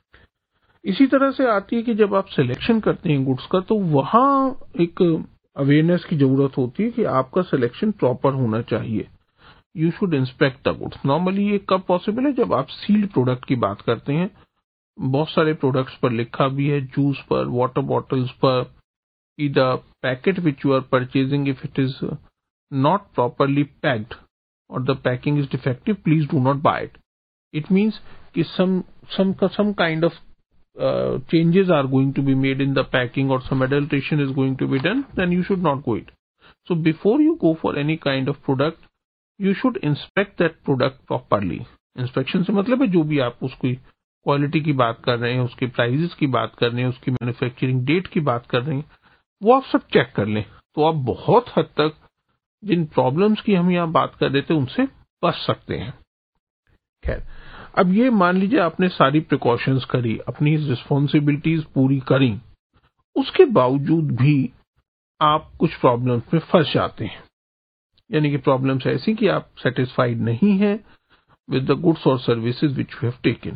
A: इसी तरह से आती है कि जब आप सिलेक्शन करते हैं गुड्स का तो वहां एक अवेयरनेस की जरूरत होती है कि आपका सिलेक्शन प्रॉपर होना चाहिए। You should inspect the goods. Normally ये कब पॉसिबल है? जब आप सील्ड प्रोडक्ट की बात करते हैं। बहुत सारे प्रोडक्ट्स पर लिखा भी है, जूस पर, वाटर बॉटल्स पर, कि the packet which you are purchasing if it is not properly packed और the packing is defective, please do not buy it. It means कि some kind of changes are going to be made in the packing or some adulteration is going to be done, then you should not go it. So before you go for any kind of product, you should inspect that product properly. Inspection से मतलब है जो भी आप उसकी क्वालिटी की बात कर रहे हैं, उसके प्राइजेस की बात कर रहे हैं, उसकी मैन्युफैक्चरिंग डेट की बात कर रहे हैं, वो आप सब चेक कर लें। तो आप बहुत हद तक जिन प्रॉब्लम्स की हम यहाँ बात कर रहे थे उनसे बच सकते हैं। खैर, अब ये मान लीजिए आपने सारी प्रिकॉशंस करी, अपनी रिस्पॉन्सिबिलिटीज पूरी करी, उसके बावजूद भी आप कुछ प्रॉब्लम्स में फंस जाते हैं। यानी कि प्रॉब्लम्स ऐसी कि आप सेटिस्फाइड नहीं हैं विद द गुड्स और services which you have taken.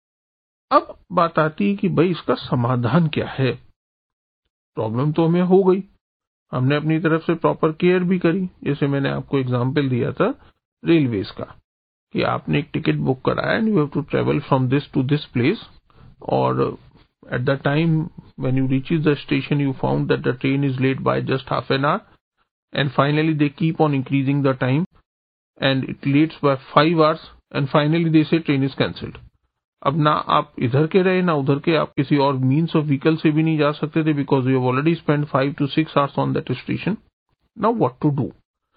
A: अब बात आती है कि भाई इसका समाधान क्या है। प्रॉब्लम तो हमें हो गई, हमने अपनी तरफ से प्रॉपर केयर भी करी। जैसे मैंने आपको एग्जांपल दिया था रेलवेज का कि आपने एक टिकट बुक कराया and you have to travel from this to this place, और at the time when you reaches the station you found that the train is late by just half an hour, and finally they keep on increasing the time and it lets by 5 hours, and finally they say train is cancelled. अब ना आप इधर के रहे ना उधर के, आप किसी और मीन्स ऑफ व्हीकल से भी नहीं जा सकते थे because you have already spend 5 to 6 hours on that station. Now what to do?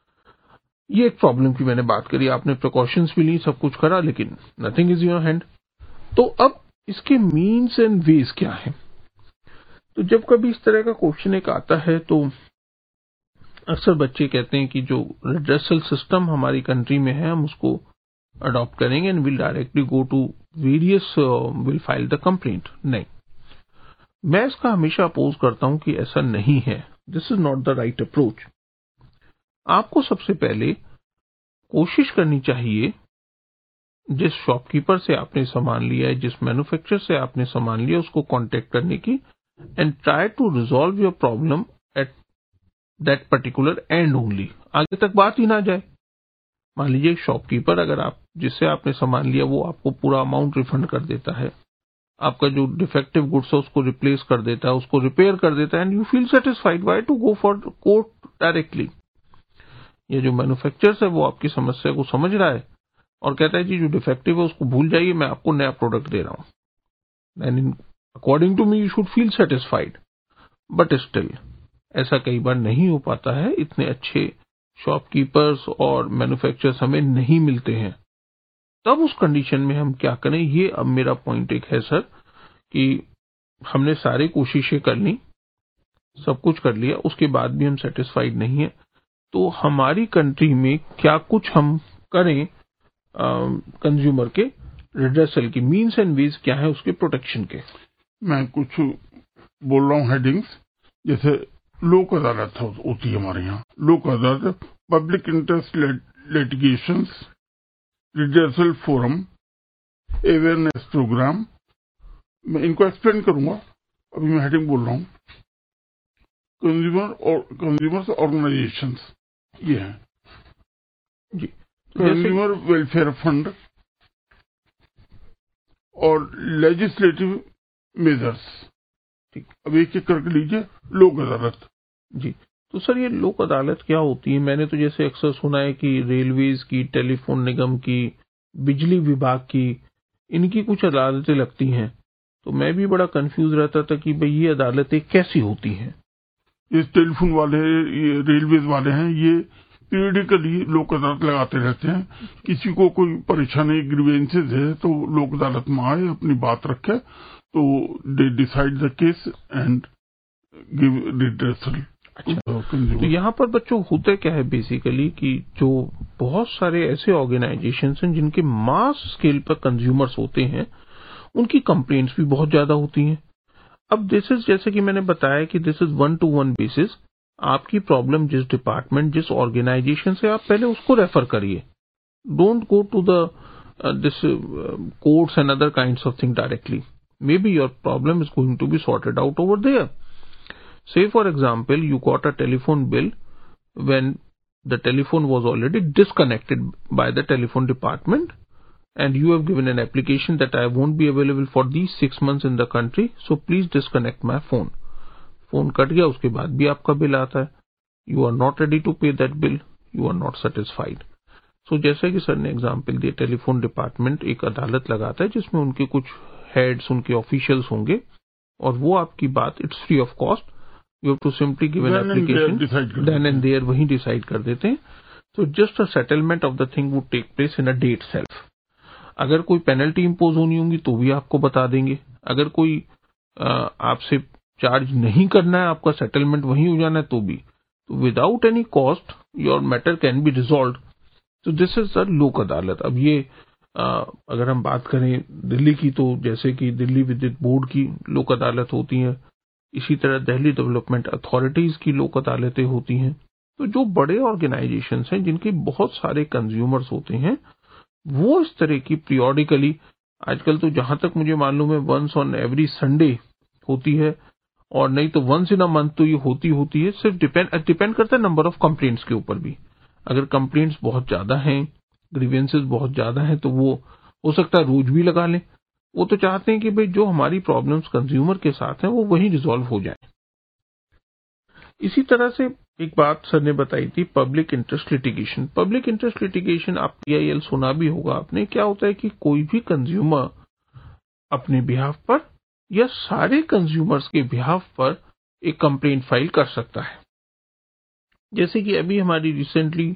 A: ये एक प्रॉब्लम की मैंने बात करी। आपने प्रिकॉशंस भी ली, सब कुछ करा, लेकिन नथिंग इज योर हैंड। तो अब इसके मीन्स एंड वेज क्या है? तो जब कभी इस तरह का क्वेश्चन एक आता है तो अक्सर बच्चे कहते हैं कि जो रिड्रेसल सिस्टम हमारी कंट्री में है हम उसको अडॉप्ट करेंगे and will directly go to various will file the complaint. नहीं, मैं इसका हमेशा अपोज करता हूं कि ऐसा नहीं है। This is not the right approach. आपको सबसे पहले कोशिश करनी चाहिए, जिस शॉपकीपर से आपने सामान लिया है, जिस मैन्युफैक्चरर से आपने सामान लिया, उसको कांटेक्ट करने की and try to resolve your problem at that particular and only. आगे तक बात ही ना जाए। मान लीजिए शॉपकीपर, अगर आप जिससे आपने सामान लिया वो आपको पूरा अमाउंट रिफंड कर देता है, आपका जो डिफेक्टिव गुड्स है उसको रिप्लेस कर देता है, उसको रिपेयर कर देता है, and you feel satisfied, why to go for court directly? ये जो मैन्युफैक्चरर है वो आपकी समस्या को समझ रहा है और कहता है जी जो डिफेक्टिव है उसको भूल जाइए, मैं आपको नया प्रोडक्ट दे रहा हूं। And according to me you should feel satisfied, but still ऐसा कई बार नहीं हो पाता है। इतने अच्छे शॉपकीपर्स और मैन्युफैक्चरर्स हमें नहीं मिलते हैं। तब उस कंडीशन में हम क्या करें? ये अब मेरा पॉइंट एक है सर कि हमने सारी कोशिशें कर ली, सब कुछ कर लिया, उसके बाद भी हम सेटिस्फाइड नहीं है, तो हमारी कंट्री में क्या कुछ हम करें कंज्यूमर के रिड्रेसल की मीन्स एंड वेज क्या है उसके प्रोटेक्शन के।
B: मैं कुछ बोल रहा हूँ हेडिंग्स, जैसे लोक अदालत होती है हमारे यहाँ। Lok Adalat, public interest litigations, redressal forum, awareness program. मैं इनको एक्सप्लेन करूंगा, अभी मैं हेडिंग बोल रहा हूँ। कंज्यूमर्स ऑर्गेनाइजेशंस ये है जी, कंज्यूमर वेलफेयर फंड और लेजिस्लेटिव मेजर्स। ठीक, अब एक एक करके लीजिए। लोक अदालत
A: जी, तो सर ये लोक अदालत क्या होती है? मैंने तो जैसे अक्सर सुना है कि रेलवेज की, टेलीफोन निगम की, बिजली विभाग की, इनकी कुछ अदालतें लगती हैं, तो मैं भी बड़ा कंफ्यूज रहता था कि भाई ये अदालतें कैसी होती हैं।
B: ये टेलीफोन वाले, ये रेलवेज वाले हैं, ये पीरियडिकली लोक अदालत लगाते रहते हैं। किसी को कोई परेशानी, ग्रीवेंसेस है, तो लोक अदालत में आए, अपनी बात रखे, तो they decide the case and give redressal.
A: अच्छा, तो यहाँ पर बच्चों होता क्या है बेसिकली कि जो बहुत सारे ऐसे ऑर्गेनाइजेशंस हैं जिनके मास स्केल पर कंज्यूमर्स होते हैं, उनकी कंप्लेंट्स भी बहुत ज्यादा होती हैं। अब दिस इज, जैसे कि मैंने बताया कि दिस इज 1-to-1 बेसिस। आपकी प्रॉब्लम जिस डिपार्टमेंट, जिस ऑर्गेनाइजेशन से, आप पहले उसको रेफर करिए। Don't go to the this courts and other kinds of thing directly. May be your problem is going to be sorted out over there. Say for example, you got a telephone bill when the telephone was already disconnected by the telephone department, and you have given an application that I won't be available for these 6 months in the country, so please disconnect my phone. Phone cut गया, उसके बाद भी आपका बिल आता है। You are not ready to pay that bill, you are not satisfied. So जैसे कि सर ने एग्जाम्पल दिया, टेलीफोन डिपार्टमेंट एक अदालत लगाता है जिसमें उनके कुछ हेड्स, उनके ऑफिशियल्स होंगे, और वो आपकी बात, it's free of cost, you have to simply give an application, then and there वही डिसाइड कर देते हैं। तो just a settlement of the thing would take place in a day itself. अगर कोई पेनल्टी इंपोज होनी होगी तो भी आपको बता देंगे। अगर कोई आपसे चार्ज नहीं करना है, आपका सेटलमेंट वही हो जाना है, तो भी, तो without any cost your matter can be resolve. तो this is the Lok Adalat. अब ये अगर हम बात करें दिल्ली की, तो जैसे कि दिल्ली विद्युत बोर्ड की लोक अदालत होती है, इसी तरह दिल्ली डेवलपमेंट अथॉरिटीज की लोक अदालतें होती हैं। तो जो बड़े ऑर्गेनाइजेशंस हैं जिनके बहुत सारे कंज्यूमर्स होते हैं, वो इस तरह की पीरियोडिकली, आजकल तो जहां तक मुझे मालूम है वंस ऑन एवरी संडे होती है, और नहीं तो वंस इन अ मंथ तो ये होती है। सिर्फ डिपेंड करता है नंबर ऑफ कंप्लेंट्स के ऊपर भी। अगर कंप्लेंट्स बहुत ज्यादा हैं, ग्रीवेंसेस बहुत ज्यादा हैं, तो वो हो सकता है रोज भी लगा लें। वो तो चाहते हैं कि भाई जो हमारी प्रॉब्लम्स कंज्यूमर के साथ हैं वो वही रिजॉल्व हो जाए। इसी तरह से एक बात सर ने बताई थी, public interest litigation. Public interest litigation, आप PIL सुना भी होगा आपने। क्या होता है कि कोई भी कंज्यूमर अपने बिहाफ पर या सारे कंज्यूमर्स के बिहाफ पर एक कंप्लेंट फाइल कर सकता है। जैसे कि अभी हमारी रिसेंटली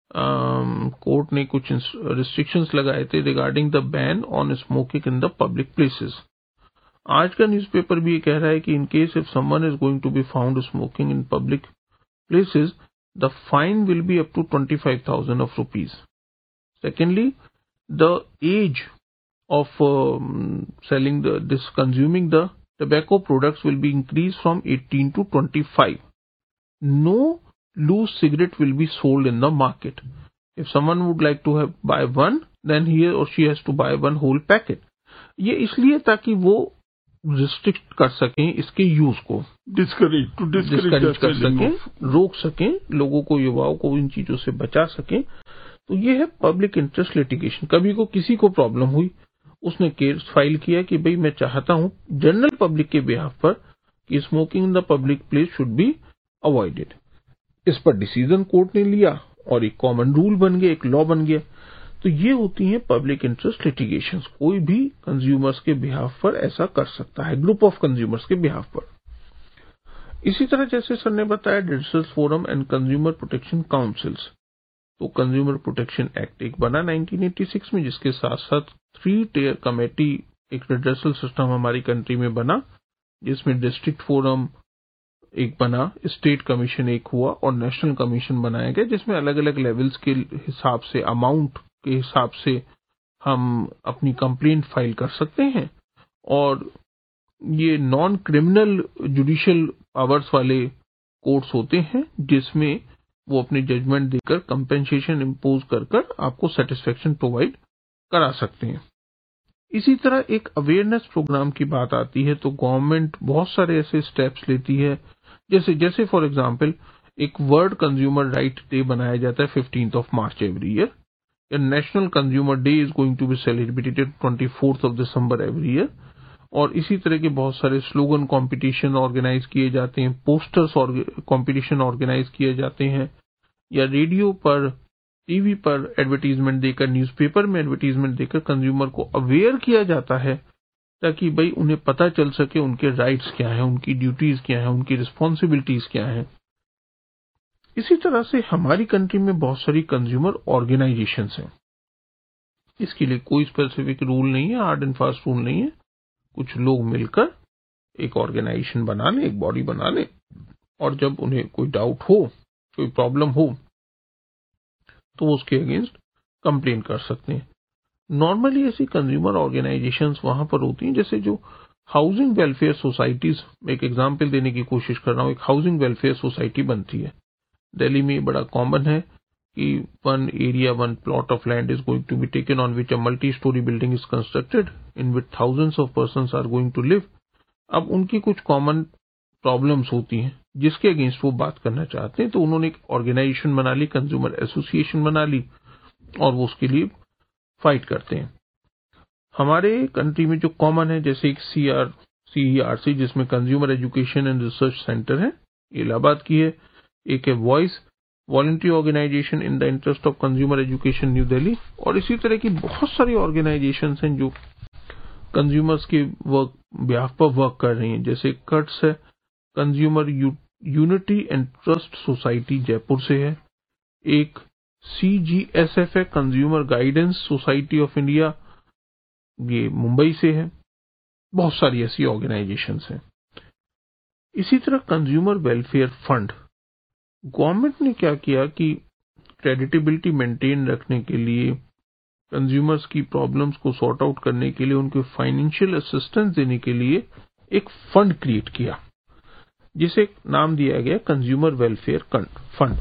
A: कोर्ट ने कुछ रिस्ट्रिक्शंस लगाए थे regarding the ban on smoking in the public places. आज का न्यूज़पेपर भी ये कह रहा है कि in case if someone is going to be found smoking in public places, the fine will be up to 25,000 rupees. Secondly, the age of selling consuming the tobacco products will be increased from 18 to 25. No loose cigarette will be sold in the market. If someone would like to buy one, then he or she has to buy one whole packet. ये इसलिए ताकि वो रिस्ट्रिक्ट कर सकें इसके यूज को, डिस्करेज कर सकें, रोक सकें, लोगों को, युवाओं को इन चीजों से बचा सकें। तो ये है पब्लिक इंटरेस्ट लिटिगेशन। कभी को किसी को प्रॉब्लम हुई, उसने केस फाइल किया कि भाई मैं चाहता हूं जनरल पब्लिक के बिहाफ पर कि smoking in the public place should be avoided. इस पर डिसीजन कोर्ट ने लिया और एक कॉमन रूल बन गया, एक लॉ बन गया। तो ये होती हैं पब्लिक इंटरेस्ट लिटिगेशंस। कोई भी कंज्यूमर्स के बिहाफ पर ऐसा कर सकता है, ग्रुप ऑफ कंज्यूमर्स के बिहाफ पर। इसी तरह जैसे सर ने बताया, digital forum and consumer protection councils. तो कंज्यूमर प्रोटेक्शन एक्ट एक बना 1986 में, जिसके साथ साथ 3 टियर कमेटी, एक रिड्रेसल सिस्टम हमारी कंट्री में बना, जिसमें डिस्ट्रिक्ट फोरम, एक बना, स्टेट कमीशन एक हुआ और नेशनल कमीशन बनाया गया, जिसमें अलग अलग लेवल्स के हिसाब से, अमाउंट के हिसाब से हम अपनी कंप्लेंट फाइल कर सकते हैं। और ये नॉन क्रिमिनल जुडिशियल पावर्स वाले कोर्ट्स होते हैं, जिसमें वो अपने जजमेंट देकर कंपेंसेशन इम्पोज कर आपको सेटिस्फेक्शन प्रोवाइड करा सकते हैं। इसी तरह एक अवेयरनेस प्रोग्राम की बात आती है तो गवर्नमेंट बहुत सारे ऐसे स्टेप्स लेती है, जैसे फॉर एग्जांपल एक वर्ल्ड कंज्यूमर राइट डे बनाया जाता है 15th मार्च एवरी ईयर, या national consumer day is going to be celebrated 24th December every year. और इसी तरह के बहुत सारे स्लोगन कंपटीशन ऑर्गेनाइज किए जाते हैं, पोस्टर्स कंपटीशन ऑर्गेनाइज किए जाते हैं, या रेडियो पर, टीवी पर एडवर्टीजमेंट देकर, न्यूज़पेपर में एडवर्टीजमेंट देकर कंज्यूमर को अवेयर किया जाता है, ताकि भाई उन्हें पता चल सके उनके राइट्स क्या हैं, उनकी ड्यूटीज क्या हैं, उनकी रिस्पॉन्सिबिलिटीज क्या हैं। इसी तरह से हमारी कंट्री में बहुत सारी कंज्यूमर ऑर्गेनाइजेशंस हैं। इसके लिए कोई स्पेसिफिक रूल नहीं है, हार्ड एंड फास्ट रूल नहीं है। कुछ लोग मिलकर एक ऑर्गेनाइजेशन बना लें, एक बॉडी बना लें, और जब उन्हें कोई डाउट हो, कोई प्रॉब्लम हो, तो वो उसके अगेंस्ट कंप्लेन कर सकते हैं। नॉर्मली ऐसी कंज्यूमर ऑर्गेनाइजेशंस वहां पर होती हैं, जैसे जो हाउसिंग वेलफेयर सोसाइटीज, एक एग्जांपल देने की कोशिश कर रहा हूं, एक हाउसिंग वेलफेयर सोसाइटी बनती है। दिल्ली में बड़ा कॉमन है कि one area, one plot of land is going to be taken on which a multi storey building is constructed in which thousands of persons are going to live. अब उनकी कुछ कॉमन प्रॉब्लम्स होती हैं जिसके अगेंस्ट वो बात करना चाहते हैं, तो उन्होंने एक ऑर्गेनाइजेशन बना ली, कंज्यूमर एसोसिएशन बना ली, और वो उसके लिए फाइट करते हैं। हमारे कंट्री में जो कॉमन है, जैसे एक CERC जिसमें consumer education and research centre है, इलाहाबाद की है। एक है voice, voluntary organisation in the interest of consumer education, New Delhi. और इसी तरह की बहुत सारी ऑर्गेनाइजेशंस हैं जो कंज्यूमर्स के बिहाफ पर वर्क कर रही हैं। जैसे कट्स है, consumer unity and trust society Jaipur से है। एक CGSF है, consumer guidance society of India, ये मुंबई से है। बहुत सारी ऐसी ऑर्गेनाइजेशंस हैं। इसी तरह कंज्यूमर वेलफेयर फंड, गवर्नमेंट ने क्या किया कि क्रेडिटेबिलिटी मेंटेन रखने के लिए, कंज्यूमर्स की प्रॉब्लम्स को सॉर्ट आउट करने के लिए, उनको फाइनेंशियल असिस्टेंस देने के लिए एक फंड क्रिएट किया, जिसे नाम दिया गया कंज्यूमर वेलफेयर फंड।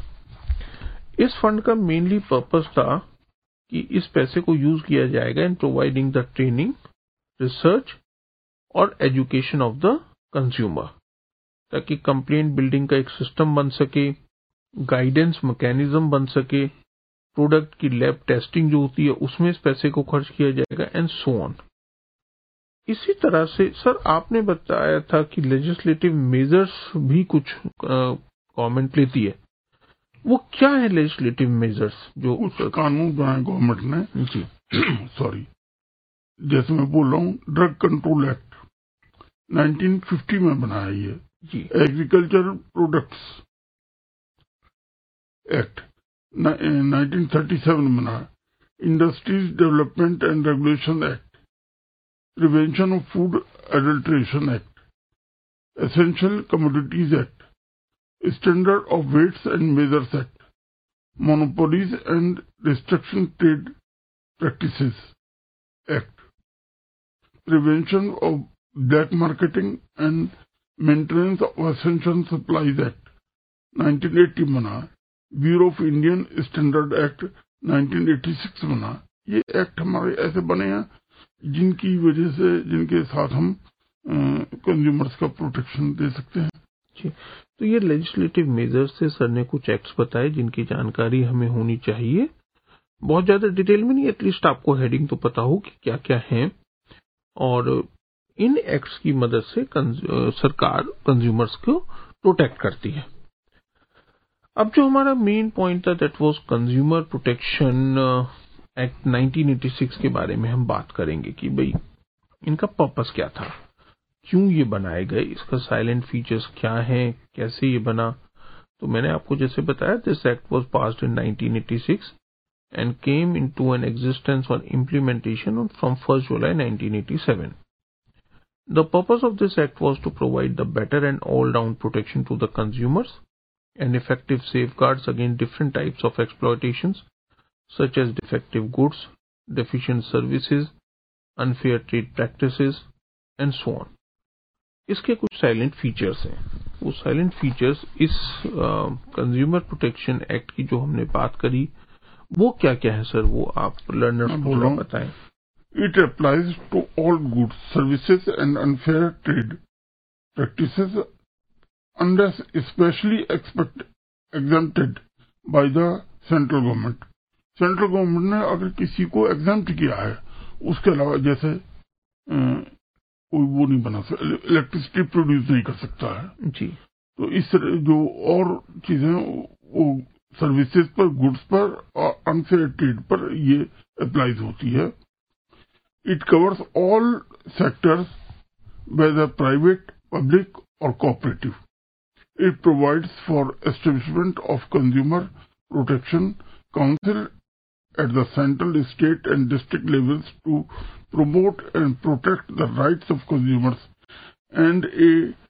A: इस फंड का मेनली पर्पस था कि इस पैसे को यूज किया जाएगा in providing the training, research और एजुकेशन ऑफ द कंज्यूमर, ताकि कंप्लेंट बिल्डिंग का एक सिस्टम बन सके, गाइडेंस मैकेनिज्म बन सके, प्रोडक्ट की लैब टेस्टिंग जो होती है उसमें इस पैसे को खर्च किया जाएगा, एंड सो ऑन। इसी तरह से सर आपने बताया था कि लेजिस्लेटिव मेजर्स भी कुछ गवर्नमेंट लेती है, वो क्या है लेजिस्लेटिव मेजर्स? जो
B: कुछ कानून बनाए गवर्नमेंट ने
A: जी
B: सॉरी, जैसे मैं बोल रहा हूँ ड्रग कंट्रोल एक्ट 1950 में बनाया ये
A: जी,
B: एग्रीकल्चर प्रोडक्ट्स एक्ट 1937 में बना, industries development and regulation act, prevention of food adulteration act, essential commodities act, standard of weights and measures act, monopolies and restriction trade practices act, prevention of black marketing and maintenance of essential supplies act 1980 बना, bureau of Indian standard act 1986 बना। ये एक्ट हमारे ऐसे बने हैं जिनकी वजह से, जिनके साथ हम कंज्यूमर्स का प्रोटेक्शन दे सकते हैं।
A: जी, तो ये लेजिस्लेटिव मेजर्स से सर ने कुछ एक्ट्स बताए जिनकी जानकारी हमें होनी चाहिए, बहुत ज्यादा डिटेल में नहीं, एटलीस्ट आपको हेडिंग तो पता हो कि क्या क्या है, और इन एक्ट्स की मदद से सरकार कंज्यूमर्स को प्रोटेक्ट करती है। अब जो हमारा मेन पॉइंट था that was consumer protection act 1986 के बारे में हम बात करेंगे कि भाई इनका पर्पस क्या था, क्यों ये बनाए गए, इसका साइलेंट फीचर्स क्या हैं, कैसे ये बना। तो मैंने आपको जैसे बताया, this act was passed in 1986 and came into an existence और implementation from 1 July 1987। The purpose of this act was to provide the better and all-round protection to the consumers and effective safeguards against different types of exploitations such as defective goods, deficient services, unfair trade practices and so on. इसके कुछ साइलेंट फीचर्स हैं. वो साइलेंट फीचर्स इस कंज्यूमर प्रोटेक्शन एक्ट की जो हमने बात करी वो क्या क्या है सर, वो आप लर्नर्स को थोड़ा बताएं.
B: It applies to all goods, services and unfair trade practices unless especially exempted by the central government. Central government ने अगर किसी को एग्जाम्प्ट किया है, उसके अलावा जैसे कोई वो नहीं बना सकता, इलेक्ट्रिसिटी प्रोड्यूस नहीं कर सकता है
A: जी.
B: तो इस तरह जो और चीजें वो सर्विसेज पर, गुड्स पर और अनफेयर ट्रेड पर ये अप्लाइज होती है. It covers all sectors whether private, public और cooperative. It provides for establishment of consumer protection council at the central, state and district levels to promote and protect the rights of consumers, and a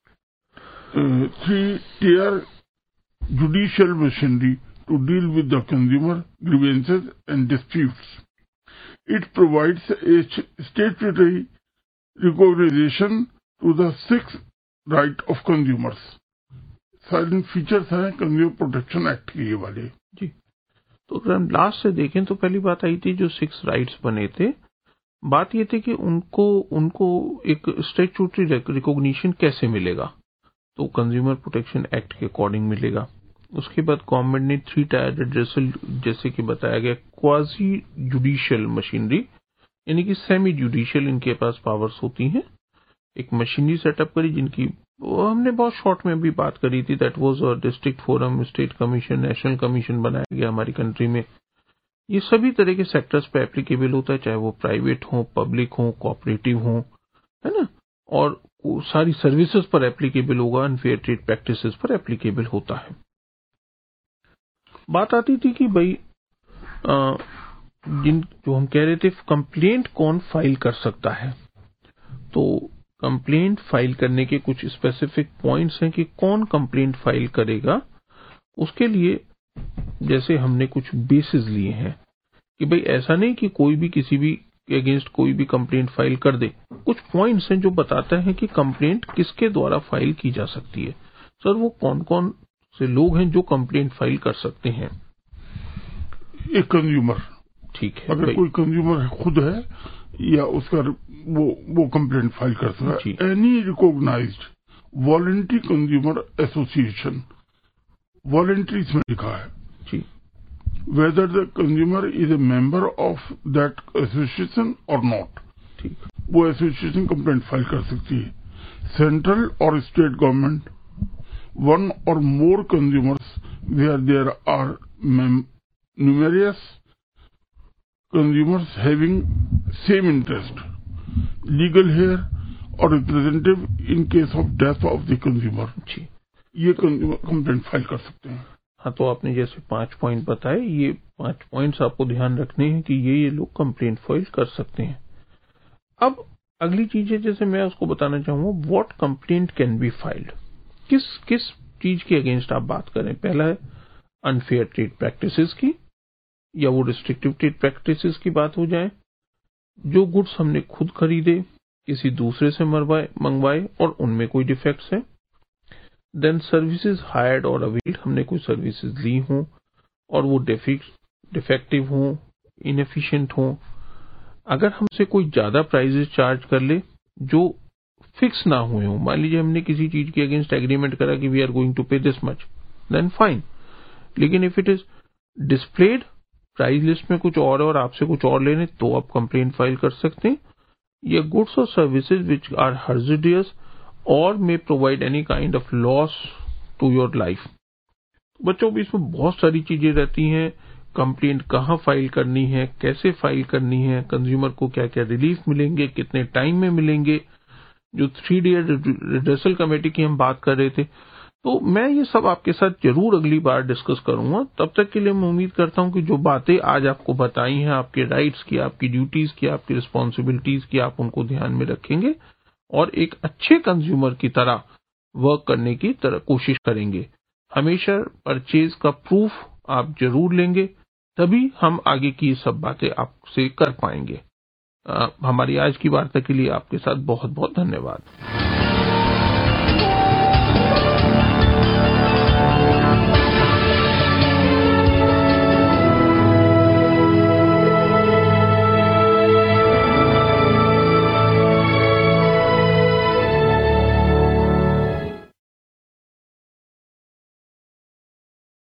B: 3-tier judicial machinery to deal with the consumer grievances and disputes. It provides a statutory recognition to the 6th right of consumers. Silent features हैं कंज्यूमर प्रोटेक्शन एक्ट के ये वाले
A: जी. तो अगर हम लास्ट से देखें तो पहली बात आई थी जो 6 राइट्स बने थे, बात ये थी कि उनको एक स्टैट्यूटरी रिकॉग्निशन कैसे मिलेगा, तो कंज्यूमर प्रोटेक्शन एक्ट के अकॉर्डिंग मिलेगा. उसके बाद गवर्नमेंट ने 3 टायर रेड्रेसल, जैसे कि बताया गया, क्वाजी जुडिशियल मशीनरी यानी कि सेमी जुडिशियल इनके पास पावर्स होती हैं, एक मशीनरी सेटअप करी जिनकी हमने बहुत शॉर्ट में भी बात करी थी. That was a district forum, state commission, national commission बनाया गया हमारी कंट्री में. ये सभी तरह के सेक्टर्स पे एप्लीकेबल होता है, चाहे वो प्राइवेट हो, पब्लिक हो, कोऑपरेटिव हो, है ना, और सारी सर्विसेज पर एप्लीकेबल होगा, अनफेयर ट्रेड प्रैक्टिसेस पर एप्लीकेबल होता है. बात आती थी कि भाई जो हम कह रहे थे कंप्लेंट कौन फाइल कर सकता है, तो कंप्लेंट फाइल करने के कुछ स्पेसिफिक पॉइंट्स हैं कि कौन कंप्लेंट फाइल करेगा. उसके लिए जैसे हमने कुछ बेसिस लिए हैं कि भाई ऐसा नहीं कि कोई भी किसी भी अगेंस्ट कोई भी कंप्लेंट फाइल कर दे. कुछ पॉइंट्स हैं जो बताता है कि कंप्लेंट किसके द्वारा फाइल की जा सकती है. सर वो कौन कौन से लोग हैं जो कंप्लेंट फाइल कर सकते हैं.
B: एक कंज्यूमर,
A: ठीक है,
B: अगर कोई कंज्यूमर खुद है या उसका वो कंप्लेंट फाइल कर सकता है. Any recognised voluntary consumer association, voluntary इसमें लिखा है
A: जी,
B: whether the consumer is a member of that association और नॉट,
A: ठीक,
B: वो एसोसिएशन कंप्लेंट फाइल कर सकती है. सेंट्रल और स्टेट गवर्नमेंट, वन और more consumers where there are numerous consumers having same interest, legal heir or representative in case of death of the consumer.
A: जी,
B: ये कंज्यूमर कंप्लेंट फाइल कर सकते हैं.
A: हाँ, तो आपने जैसे 5 पॉइंट बताए, ये 5 पॉइंट्स आपको ध्यान रखने हैं कि ये लोग कंप्लेंट फाइल कर सकते हैं. अब अगली चीज है, जैसे मैं उसको बताना चाहूंगा, what complaint can be filed. किस चीज के अगेंस्ट आप बात करें. पहला है अनफेयर ट्रेड प्रैक्टिसेस की, या वो रिस्ट्रिक्टिव ट्रेड प्रैक्टिसेस की बात हो जाए, जो गुड्स हमने खुद खरीदे, किसी दूसरे से मंगवाए और उनमें कोई डिफेक्ट्स है. देन सर्विसेज हायर्ड और अवेल्ड, हमने कोई सर्विसेज ली हों और वो डिफेक्टिव हों, इनएफिशिएंट हों. अगर हमसे कोई ज्यादा प्राइजेस चार्ज कर ले जो फिक्स ना हुए हों, मान लीजिए हमने किसी चीज के अगेंस्ट एग्रीमेंट करा कि we are going to pay this much, then fine. लेकिन if it is displayed price list में कुछ और आपसे कुछ और लेने, तो आप कंप्लेंट फाइल कर सकते हैं. या गुड्स और सर्विसेज विच आर हर्जिडियस और may provide any kind of loss to your life. बच्चों भी इसमें बहुत सारी चीजें रहती हैं. कंप्लेंट कहाँ फाइल करनी है, कैसे फाइल करनी है, कंज्यूमर को क्या क्या रिलीफ मिलेंगे, कितने टाइम में मिलेंगे, जो 3 रिड्रेसल कमेटी की हम बात कर रहे थे. तो मैं ये सब आपके साथ जरूर अगली बार डिस्कस करूंगा. तब तक के लिए मैं उम्मीद करता हूं कि जो बातें आज आपको बताई हैं, आपके राइट्स की, आपकी ड्यूटीज की, आपकी रिस्पॉन्सिबिलिटीज की, आप उनको ध्यान में रखेंगे और एक अच्छे कंज्यूमर की तरह वर्क करने की कोशिश करेंगे। हमेशा परचेज का प्रूफ आप जरूर लेंगे, तभी हम आगे की सब बातें आपसे कर पाएंगे। हमारी आज की वार्ता के लिए आपके साथ बहुत बहुत धन्यवाद।